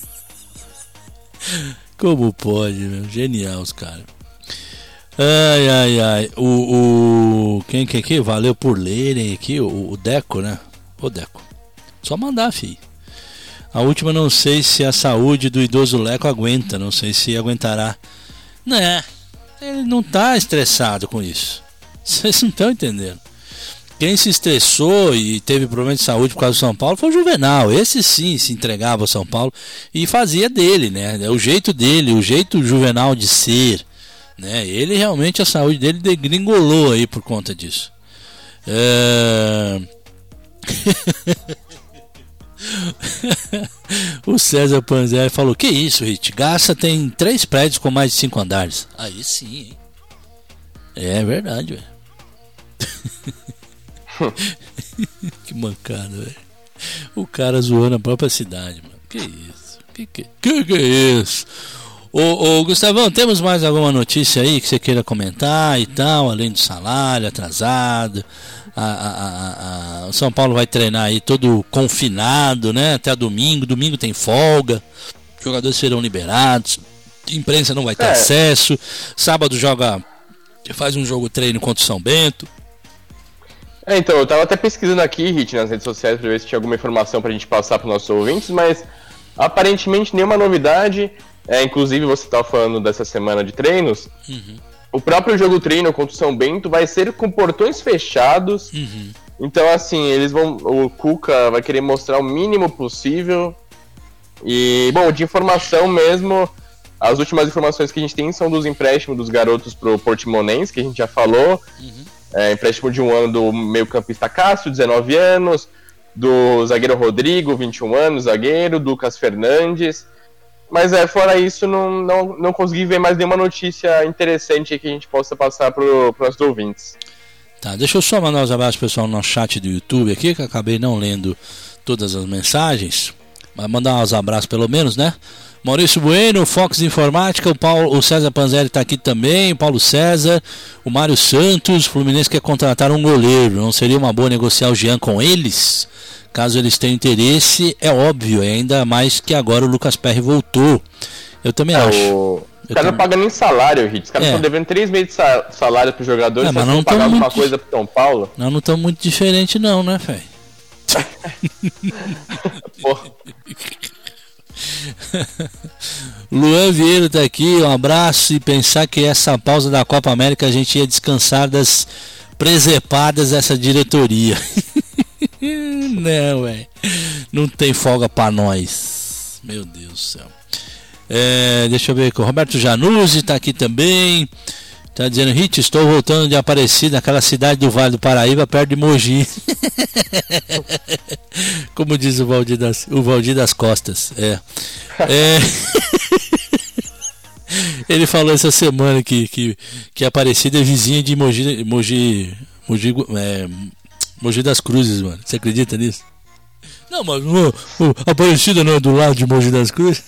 Como pode, meu? Genial os caras. Ai, ai, ai. O, o... Quem que é aqui? Valeu por lerem aqui. O, o Deco, né? O Deco. Só mandar, filho. A última não sei se a saúde do idoso Leco aguenta. Não sei se aguentará. Né? Ele não tá estressado com isso. Vocês não estão entendendo. Quem se estressou e teve problema de saúde por causa do São Paulo foi o Juvenal. Esse sim se entregava ao São Paulo e fazia dele, né? O jeito dele, o jeito Juvenal de ser, né? Ele realmente, a saúde dele degringolou aí por conta disso. É... O César Panzeri falou: que isso, Rit? Garça tem três prédios com mais de cinco andares. Aí sim, hein? É verdade, velho. Que mancada, velho. O cara zoando a própria cidade, mano. Que isso? Que que, que, que é isso? Ô, ô, Gustavão, temos mais alguma notícia aí que você queira comentar e tal, além do salário atrasado? A, a, a, a, o São Paulo vai treinar aí todo confinado, né? Até domingo. Domingo tem folga. Jogadores serão liberados. Imprensa não vai ter é. acesso. Sábado joga, faz um jogo treino contra o São Bento. É, então, eu tava até pesquisando aqui, Hit, nas redes sociais, pra ver se tinha alguma informação pra gente passar pros nossos ouvintes, mas aparentemente nenhuma novidade. É, inclusive, você tava falando dessa semana de treinos. Uhum. O próprio jogo treino contra o São Bento vai ser com portões fechados. Uhum. Então, assim, eles vão. O Cuca vai querer mostrar o mínimo possível. E, bom, de informação mesmo, as últimas informações que a gente tem são dos empréstimos dos garotos pro Portimonense, que a gente já falou. Uhum. É, empréstimo de um ano do meio-campista Cássio, dezenove anos, do zagueiro Rodrigo, vinte e um anos, zagueiro, do Lucas Fernandes. Mas é, fora isso, não, não, não consegui ver mais nenhuma notícia interessante que a gente possa passar para os nossos ouvintes. Tá, deixa eu só mandar os abraços pessoal no chat do YouTube aqui, que eu acabei não lendo todas as mensagens. Mas mandar uns abraços pelo menos, né? Maurício Bueno, Fox Informática, o, Paulo, o César Panzeri está aqui também, o Paulo César, o Mário Santos. O Fluminense quer contratar um goleiro, não seria uma boa negociar o Jean com eles? Caso eles tenham interesse, é óbvio, ainda mais que agora o Lucas Perry voltou. Eu também é, acho. O... Os caras não pagam nem salário, Rit. Os caras estão é. devendo três meses de salário para os jogadores, é, mas não pagar alguma muito... coisa para São Paulo. Nós não estamos muito diferentes não, né, velho? Porra. Luan Vieira tá aqui, um abraço. E pensar que essa pausa da Copa América a gente ia descansar das presepadas dessa diretoria. Não, velho. Não tem folga pra nós. Meu Deus do céu. É, deixa eu ver aqui. O Roberto Januzzi tá aqui também. Tá dizendo: Hit, estou voltando de Aparecida, aquela cidade do Vale do Paraíba, perto de Mogi. Como diz o Valdir das, o Valdir das Costas. É. é... Ele falou essa semana que, que, que Aparecida é vizinha de Mogi, Mogi, Mogi, é, Mogi das Cruzes, mano. Você acredita nisso? Não, mas o, o Aparecida não é do lado de Mogi das Cruzes?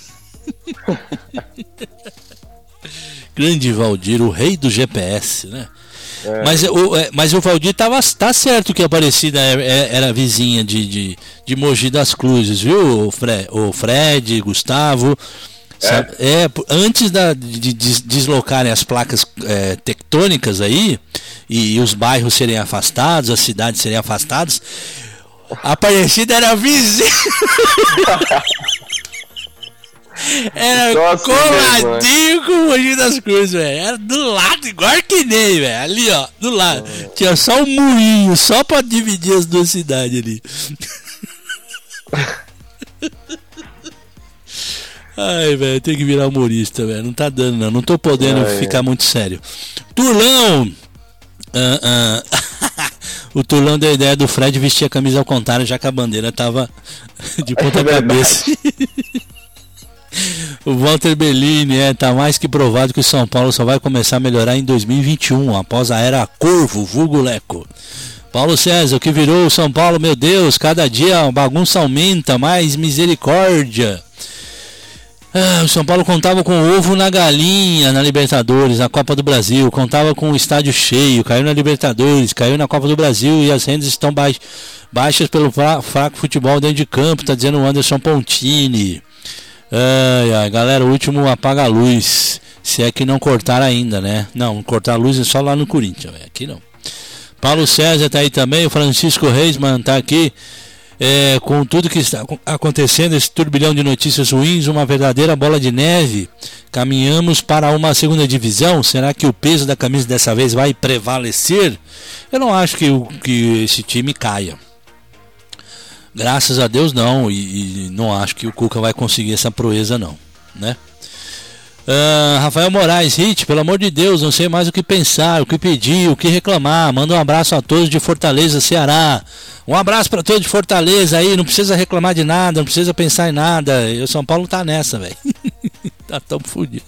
Grande Valdir, o rei do G P S, né? É. Mas, o, é, mas o Valdir tava, tá certo que a Aparecida era, era vizinha de, de, de Mogi das Cruzes, viu? O Fred, o Fred Gustavo. É. Sabe, é, antes da, de, de deslocarem as placas é, tectônicas aí e, e os bairros serem afastados, as cidades serem afastadas, a Aparecida era vizinha. Era Nossa, coladinho mesmo, com o Mogi das Cruzes, velho. Era do lado, igual que nem, velho. Ali, ó, do lado. É. Tinha só um moinho, só pra dividir as duas cidades ali. Ai, velho, tem que virar humorista, velho. Não tá dando, não. Não tô podendo Ai, ficar é. muito sério. Turlão! Uh, uh. O Turlão deu a ideia do Fred vestir a camisa ao contrário, já que a bandeira tava de ponta é cabeça. O Walter Bellini, é, tá mais que provado que o São Paulo só vai começar a melhorar em dois mil e vinte e um, após a era Corvo, vulgo Leco. Paulo César, o que virou o São Paulo, meu Deus, cada dia a bagunça aumenta, mais misericórdia. Ah, o São Paulo contava com ovo na galinha na Libertadores, na Copa do Brasil, contava com o estádio cheio, caiu na Libertadores, caiu na Copa do Brasil e as rendas estão baix, baixas pelo fraco futebol dentro de campo, tá dizendo o Anderson Pontini. Ai, ai, galera, o último apaga a luz, se é que não cortaram ainda, né? Não, cortar a luz é só lá no Corinthians, véio. Aqui não. Paulo César tá aí também, o Francisco Reis, mano, tá aqui. É, com tudo que está acontecendo, esse turbilhão de notícias ruins, uma verdadeira bola de neve. Caminhamos para uma segunda divisão. Será que o peso da camisa dessa vez vai prevalecer? Eu não acho que, o, que esse time caia. Graças a Deus não. E, e não acho que o Cuca vai conseguir essa proeza não, né? Uh, Rafael Moraes, Hit, pelo amor de Deus, não sei mais o que pensar, o que pedir, o que reclamar. Manda um abraço a todos de Fortaleza, Ceará. Um abraço para todos de Fortaleza aí, não precisa reclamar de nada, não precisa pensar em nada. O São Paulo tá nessa, velho. Tá tão fodido.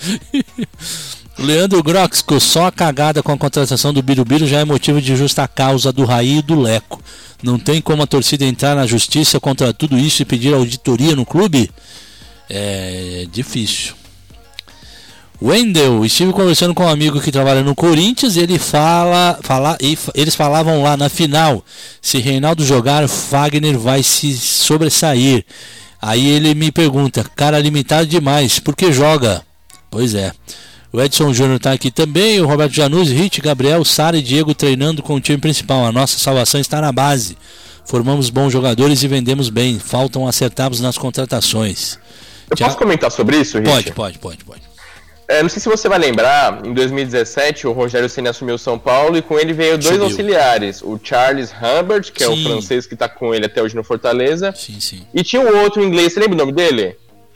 Leandro Groxco, só a cagada com a contratação do Birubiru já é motivo de justa causa do Raí e do Leco. Não tem como a torcida entrar na justiça contra tudo isso e pedir auditoria no clube? É difícil. Wendel, estive conversando com um amigo que trabalha no Corinthians e ele fala, fala e eles falavam lá na final, se Reinaldo jogar, Fagner vai se sobressair. Aí ele me pergunta, cara limitado demais, por que joga? Pois é. O Edson Júnior está aqui também, o Roberto Januzzi, Rit, Gabriel, Sara e Diego treinando com o time principal. A nossa salvação está na base. Formamos bons jogadores e vendemos bem. Faltam acertarmos nas contratações. Eu Já... posso comentar sobre isso, Rit? Pode, pode, pode, pode. É, não sei se você vai lembrar, em dois mil e dezessete o Rogério Ceni assumiu o São Paulo e com ele veio dois Subiu. auxiliares, o Charles Humbert, que sim. é o francês que está com ele até hoje no Fortaleza, sim, sim. e tinha um outro inglês, você lembra o nome dele?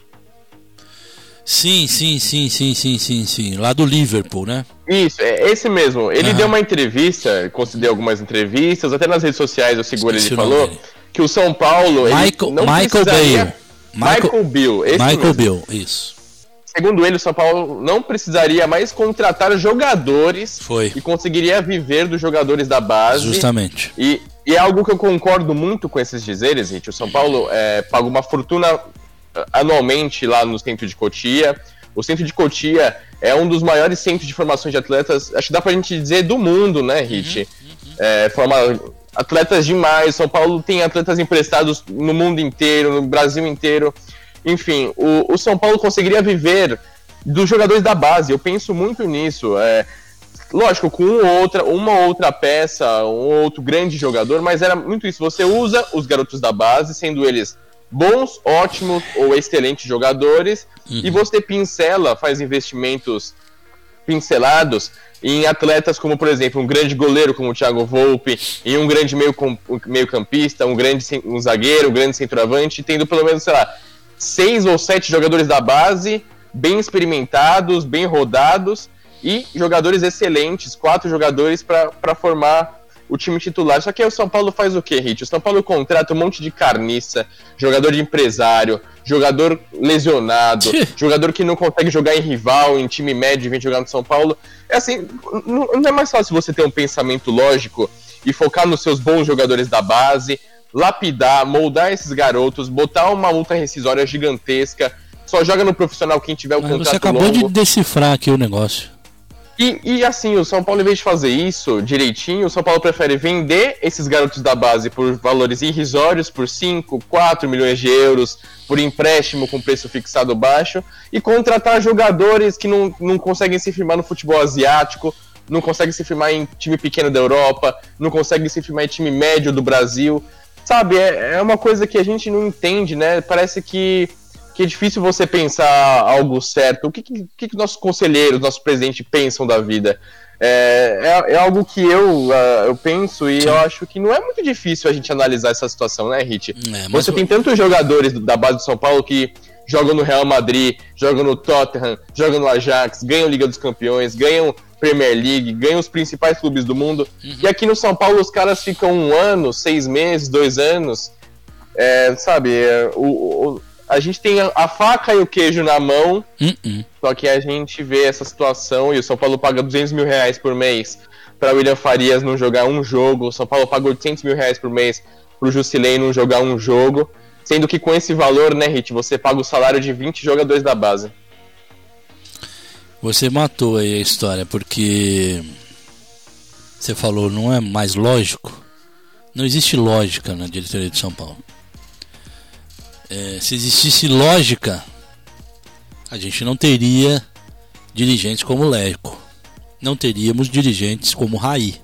Sim, sim, sim, sim, sim, sim, sim, lá do Liverpool, né? Isso, é esse mesmo. Ele uhum. deu uma entrevista, concedeu algumas entrevistas, até nas redes sociais eu sigo ele, ele falou dele. que o São Paulo... Michael, ele não Michael precisaria... Bale. Michael, Michael Bill, esse Michael mesmo. Bill, isso. Segundo ele, o São Paulo não precisaria mais contratar jogadores Foi. e conseguiria viver dos jogadores da base. Justamente. E, e é algo que eu concordo muito com esses dizeres, gente. O São Paulo é, paga uma fortuna anualmente lá no centro de Cotia. O centro de Cotia é um dos maiores centros de formação de atletas, acho que dá pra gente dizer, do mundo, né, Rit? Uhum, uhum. É, forma atletas demais. São Paulo tem atletas emprestados no mundo inteiro, no Brasil inteiro. Enfim, o, o São Paulo conseguiria viver dos jogadores da base. Eu penso muito nisso. É, lógico, com uma outra, uma outra peça, um outro grande jogador, mas era muito isso. Você usa os garotos da base, sendo eles bons, ótimos ou excelentes jogadores, uhum. e você pincela, faz investimentos pincelados em atletas como, por exemplo, um grande goleiro como o Thiago Volpe, em um grande meio, meio campista, um grande um zagueiro, um grande centroavante, tendo pelo menos, sei lá, seis ou sete jogadores da base, bem experimentados, bem rodados, e jogadores excelentes, quatro jogadores para formar o time titular. Só que aí o São Paulo faz o quê, Rit? O São Paulo contrata um monte de carniça, jogador de empresário, jogador lesionado, jogador que não consegue jogar em rival, em time médio e vem jogar no São Paulo. É assim, não é mais fácil você ter um pensamento lógico e focar nos seus bons jogadores da base, lapidar, moldar esses garotos, botar uma multa rescisória gigantesca, só joga no profissional quem tiver o Mas contrato você acabou longo. de decifrar aqui o negócio. E, e assim, o São Paulo, em vez de fazer isso direitinho, o São Paulo prefere vender esses garotos da base por valores irrisórios, por cinco, quatro milhões de euros, por empréstimo com preço fixado baixo, e contratar jogadores que não, não conseguem se firmar no futebol asiático, não conseguem se firmar em time pequeno da Europa, não conseguem se firmar em time médio do Brasil. Sabe, é, é uma coisa que a gente não entende, né? Parece que, que é difícil você pensar algo certo. O que, que, que nossos conselheiros, nossos presidentes pensam da vida? É, é, é algo que eu, uh, eu penso e Sim. eu acho que não é muito difícil a gente analisar essa situação, né, Rit? É, você eu... tem tantos jogadores da base do São Paulo que jogam no Real Madrid, jogam no Tottenham, jogam no Ajax, ganham Liga dos Campeões, ganham Premier League, ganham os principais clubes do mundo, uhum. e aqui no São Paulo os caras ficam um ano, seis meses, dois anos, é, sabe, é, o, o, a gente tem a faca e o queijo na mão, uh-uh. só que a gente vê essa situação e o São Paulo paga duzentos mil reais por mês para o William Farias não jogar um jogo, o São Paulo paga oitocentos mil reais por mês para o Jusilei não jogar um jogo, sendo que com esse valor, né, Hit, você paga o salário de vinte jogadores da base. Você matou aí a história, porque você falou, não é mais lógico? Não existe lógica na diretoria de São Paulo. É, se existisse lógica, a gente não teria dirigentes como Leco. Não teríamos dirigentes como Raí,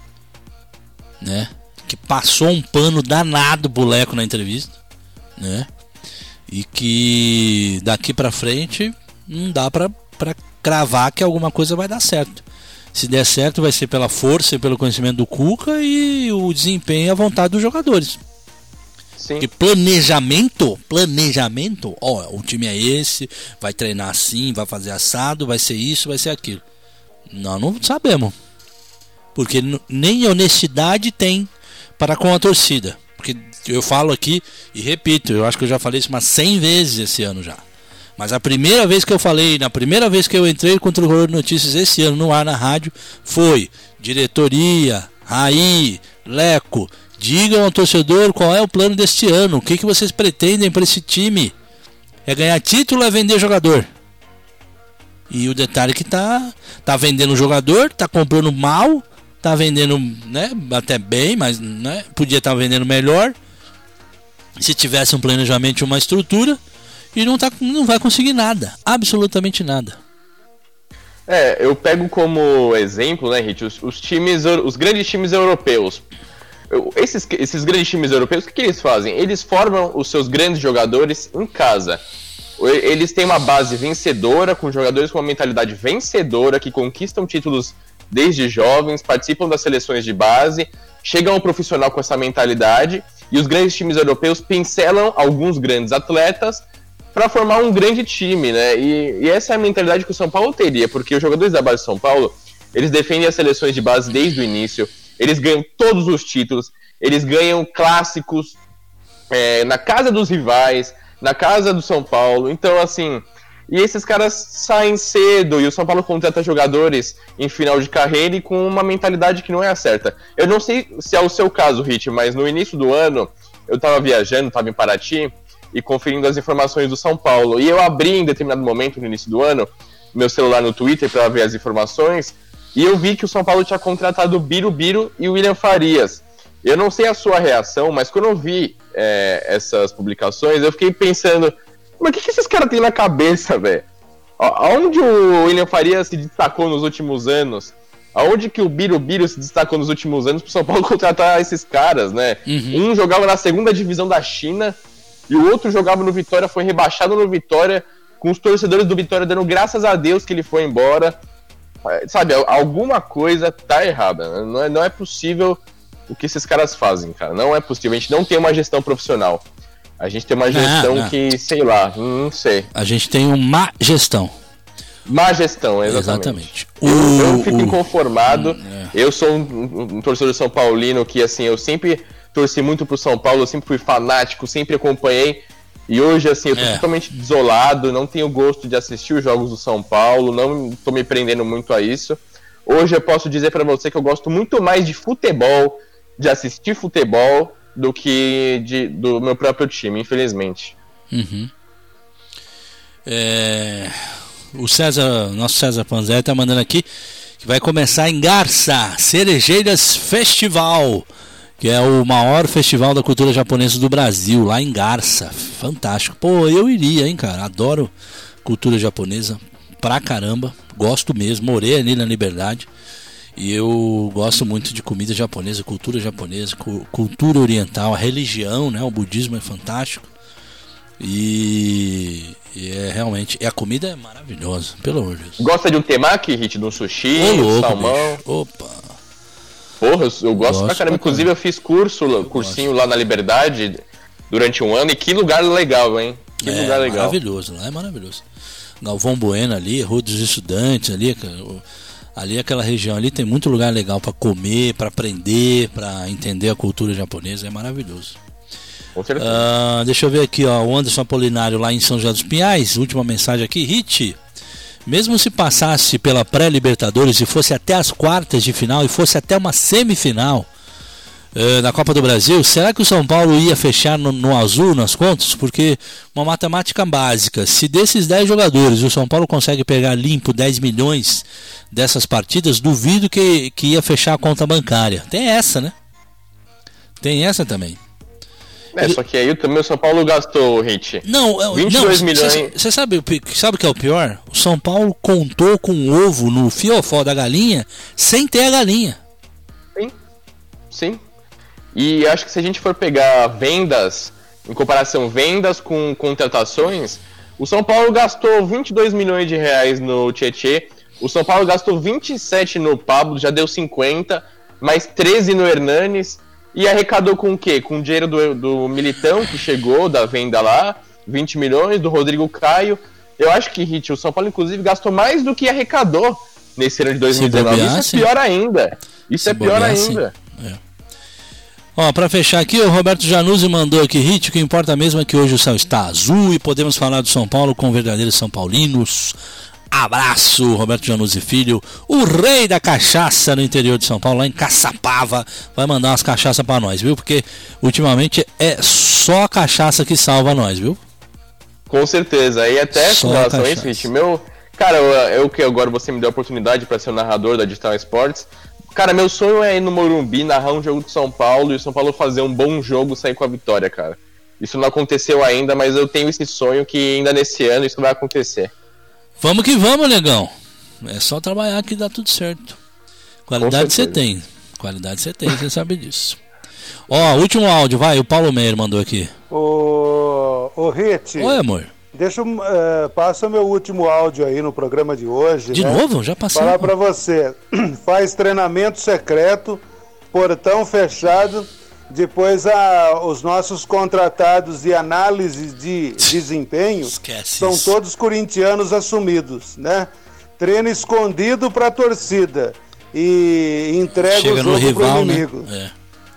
né? Que passou um pano danado pro Leco na entrevista, né? E que daqui pra frente não dá pra, pra cravar que alguma coisa vai dar certo. Se der certo vai ser pela força e pelo conhecimento do Cuca e o desempenho e a vontade dos jogadores. Sim. Porque planejamento, planejamento, ó, o time é esse, vai treinar assim, vai fazer assado, vai ser isso, vai ser aquilo. Nós não sabemos. Porque nem honestidade tem para com a torcida. Porque eu falo aqui e repito, eu acho que eu já falei isso umas cem vezes esse ano já. Mas a primeira vez que eu falei, na primeira vez que eu entrei com o Tricolor de Notícias esse ano no ar na rádio, foi diretoria, Raí, Leco, digam ao torcedor qual é o plano deste ano, o que, que vocês pretendem para esse time. É ganhar título ou é vender jogador? E o detalhe é que tá, tá vendendo jogador, tá comprando mal, tá vendendo, né, até bem, mas, né, podia estar tá vendendo melhor se tivesse um planejamento e uma estrutura. E não, tá, não vai conseguir nada, absolutamente nada. É, eu pego como exemplo, né, Hit, os, os times, os grandes times europeus. Eu, esses, esses grandes times europeus, o que, que eles fazem? Eles formam os seus grandes jogadores em casa. Eles têm uma base vencedora, com jogadores com uma mentalidade vencedora, que conquistam títulos desde jovens, participam das seleções de base, chegam ao profissional com essa mentalidade, e os grandes times europeus pincelam alguns grandes atletas para formar um grande time, né? E, e essa é a mentalidade que o São Paulo teria, porque os jogadores da base de São Paulo, eles defendem as seleções de base desde o início, eles ganham todos os títulos, eles ganham clássicos é, na casa dos rivais, na casa do São Paulo. Então, assim, e esses caras saem cedo e o São Paulo contrata jogadores em final de carreira e com uma mentalidade que não é a certa. Eu não sei se é o seu caso, Hit, mas no início do ano eu tava viajando, tava em Paraty e conferindo as informações do São Paulo. E eu abri em determinado momento no início do ano meu celular no Twitter para ver as informações e eu vi que o São Paulo tinha contratado o Birubiru e o William Farias. Eu não sei a sua reação, mas quando eu vi é, essas publicações, eu fiquei pensando, mas o que, que esses caras têm na cabeça, velho? Aonde o William Farias se destacou nos últimos anos? Aonde que o Birubiru se destacou nos últimos anos pro São Paulo contratar esses caras, né? Uhum. Um jogava na segunda divisão da China e o outro jogava no Vitória, foi rebaixado no Vitória, com os torcedores do Vitória dando graças a Deus que ele foi embora. Sabe, alguma coisa tá errada. Não é, não é possível o que esses caras fazem, cara. Não é possível. A gente não tem uma gestão profissional. A gente tem uma gestão não, não. que, sei lá, não sei. A gente tem uma má gestão. Má gestão, exatamente. exatamente. Eu, o, eu fico o, inconformado. Hum, é. Eu sou um, um torcedor São Paulino que, assim, eu sempre torci muito pro São Paulo, eu sempre fui fanático, sempre acompanhei. E hoje, assim, eu tô é. totalmente desolado, não tenho gosto de assistir os jogos do São Paulo, não tô me prendendo muito a isso. Hoje eu posso dizer pra você que eu gosto muito mais de futebol, de assistir futebol, do que de, do meu próprio time, infelizmente. Uhum. É... O César, nosso César Panzé tá mandando aqui que vai começar em Garça, Cerejeiras Festival, que é o maior festival da cultura japonesa do Brasil, lá em Garça. Fantástico. Pô, eu iria, hein, cara. Adoro cultura japonesa pra caramba. Gosto mesmo. Morei ali na Liberdade. E eu gosto muito de comida japonesa, cultura japonesa, cu- cultura oriental, a religião, né? O budismo é fantástico. E, e é realmente... E a comida é maravilhosa, pelo amor de Deus. Gosta de um temaki, Hit? De um sushi, Ô, louco, salmão? Bicho. Opa! Porra, eu, eu gosto Gosto pra caramba. pra Inclusive caramba. eu fiz curso, Eu cursinho gosto. lá na Liberdade durante um ano. E que lugar legal, hein? Que É lugar legal. maravilhoso, lá é maravilhoso. Galvão Bueno ali, Rua dos Estudantes ali, ali aquela região ali tem muito lugar legal pra comer, pra aprender, pra entender a cultura japonesa, é maravilhoso. Com certeza. Uh, deixa eu ver aqui, ó, o Anderson Apolinário lá em São José dos Pinhais, última mensagem aqui. Hit, mesmo se passasse pela pré-Libertadores e fosse até as quartas de final e fosse até uma semifinal uh, na Copa do Brasil, será que o São Paulo ia fechar no, no azul nas contas? Porque uma matemática básica, se desses dez jogadores o São Paulo consegue pegar limpo dez milhões dessas partidas, duvido que, que ia fechar a conta bancária. Tem essa, né? Tem essa também. É, só que aí também o São Paulo gastou, Hit. Não, vinte e dois milhões. Você sabe, sabe o que é o pior? O São Paulo contou com o ovo no fiofó da galinha sem ter a galinha. Sim, sim. E acho que se a gente for pegar vendas, em comparação vendas com contratações, o São Paulo gastou vinte e dois milhões de reais no Tietê, o São Paulo gastou vinte e sete no Pablo, já deu cinquenta, mais treze no Hernanes. E arrecadou com o quê? Com o dinheiro do, do Militão, que chegou da venda lá, vinte milhões, do Rodrigo Caio. Eu acho que, Hit, o São Paulo, inclusive, gastou mais do que arrecadou nesse ano de dois mil e dezenove. Bobear, Isso é pior ainda. Isso Se é pior bobear, ainda. É. Ó, pra fechar aqui, o Roberto Januzzi mandou aqui, Hit, o que importa mesmo é que hoje o céu está azul e podemos falar do São Paulo com verdadeiros São Paulinos. Abraço, Roberto Januzzi Filho, o rei da cachaça no interior de São Paulo, lá em Caçapava, vai mandar umas cachaças pra nós, viu? Porque ultimamente é só a cachaça que salva nós, viu? Com certeza, e até com relação a isso, meu... Cara, eu, eu que agora você me deu a oportunidade pra ser o narrador da Digital Sports, cara, meu sonho é ir no Morumbi, narrar um jogo de São Paulo e o São Paulo fazer um bom jogo e sair com a vitória, cara. Isso não aconteceu ainda, mas eu tenho esse sonho que ainda nesse ano isso vai acontecer. Vamos que vamos, negão. É só trabalhar que dá tudo certo. Qualidade você tem. Qualidade você tem, você sabe disso. Ó, último áudio, vai. O Paulo Meyer mandou aqui. Ô, ô Hit. Oi, amor. Deixa eu... Uh, passa meu último áudio aí no programa de hoje. De né? novo? Já passou. Falar pra você. Faz treinamento secreto, portão fechado. Depois a, os nossos contratados de análise de desempenho são isso. Todos corintianos assumidos, né? Treino escondido para a torcida e entrega Chega o jogo no rival, pro inimigo. Né?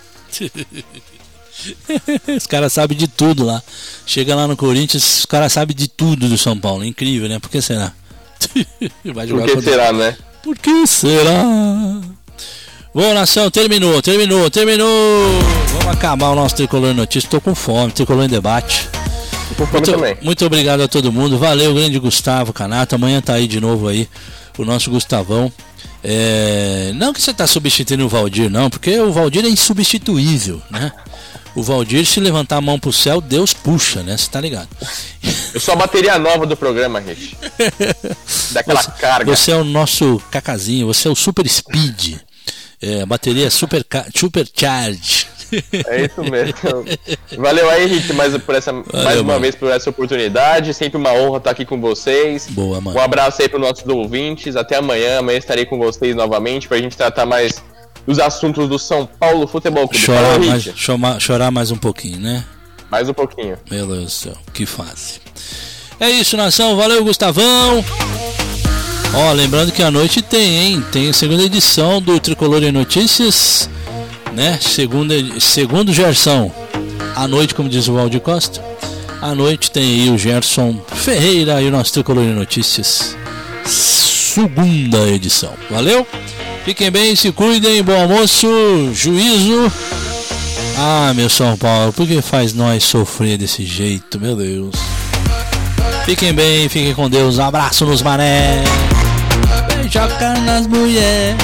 É. Os caras sabem de tudo lá. Chega lá no Corinthians, os caras sabem de tudo do São Paulo. Incrível, né? Por que será? Vai jogar Por que será, ele. Né? Por que será? Bom, nação, terminou, terminou, terminou. Vamos acabar o nosso Tricolor Notícias. Estou com fome, Tricolor em Debate. Com fome muito, também. Muito obrigado a todo mundo. Valeu, grande Gustavo Canato. Amanhã tá aí de novo aí o nosso Gustavão. É... Não que você tá substituindo o Valdir, não, porque o Valdir é insubstituível, né? O Valdir, se levantar a mão pro céu, Deus puxa, né? Você tá ligado? Eu sou a bateria nova do programa, Rich. Daquela você, carga. Você é o nosso cacazinho, você é o Super Speed. É, a bateria é super, super charge. É isso mesmo. Valeu aí, Rick, mais, por essa, Valeu, mais uma mano. vez por essa oportunidade. Sempre uma honra estar aqui com vocês. Boa, mano. Um abraço aí para os nossos ouvintes. Até amanhã. Amanhã estarei com vocês novamente para a gente tratar mais dos assuntos do São Paulo Futebol Clube. Chorar, Fala, mais, chorar, chorar mais um pouquinho, né? Mais um pouquinho. Meu Deus do céu, que fase. É isso, nação. Valeu, Gustavão. Ó, lembrando que à noite tem, hein? Tem a segunda edição do Tricolor em Notícias, né? Segunda, segundo Gerson. À noite, como diz o Valdir Costa. À noite tem aí o Gerson Ferreira e o nosso Tricolor em Notícias. Segunda edição. Valeu? Fiquem bem, se cuidem, bom almoço, juízo. Ah, meu São Paulo, por que faz nós sofrer desse jeito, meu Deus? Fiquem bem, fiquem com Deus. Um abraço nos mané. Beijoca nas mulheres.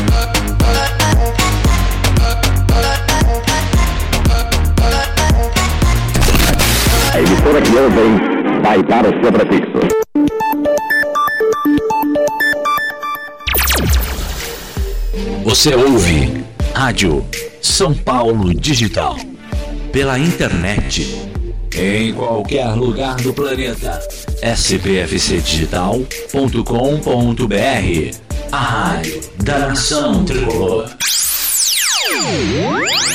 A emissora que ouvem vai dar o seu prefixo. Você ouve Rádio São Paulo Digital. Pela internet. Em qualquer lugar do planeta. S P F C digital ponto com ponto B R. A rádio da Nação Tricolor.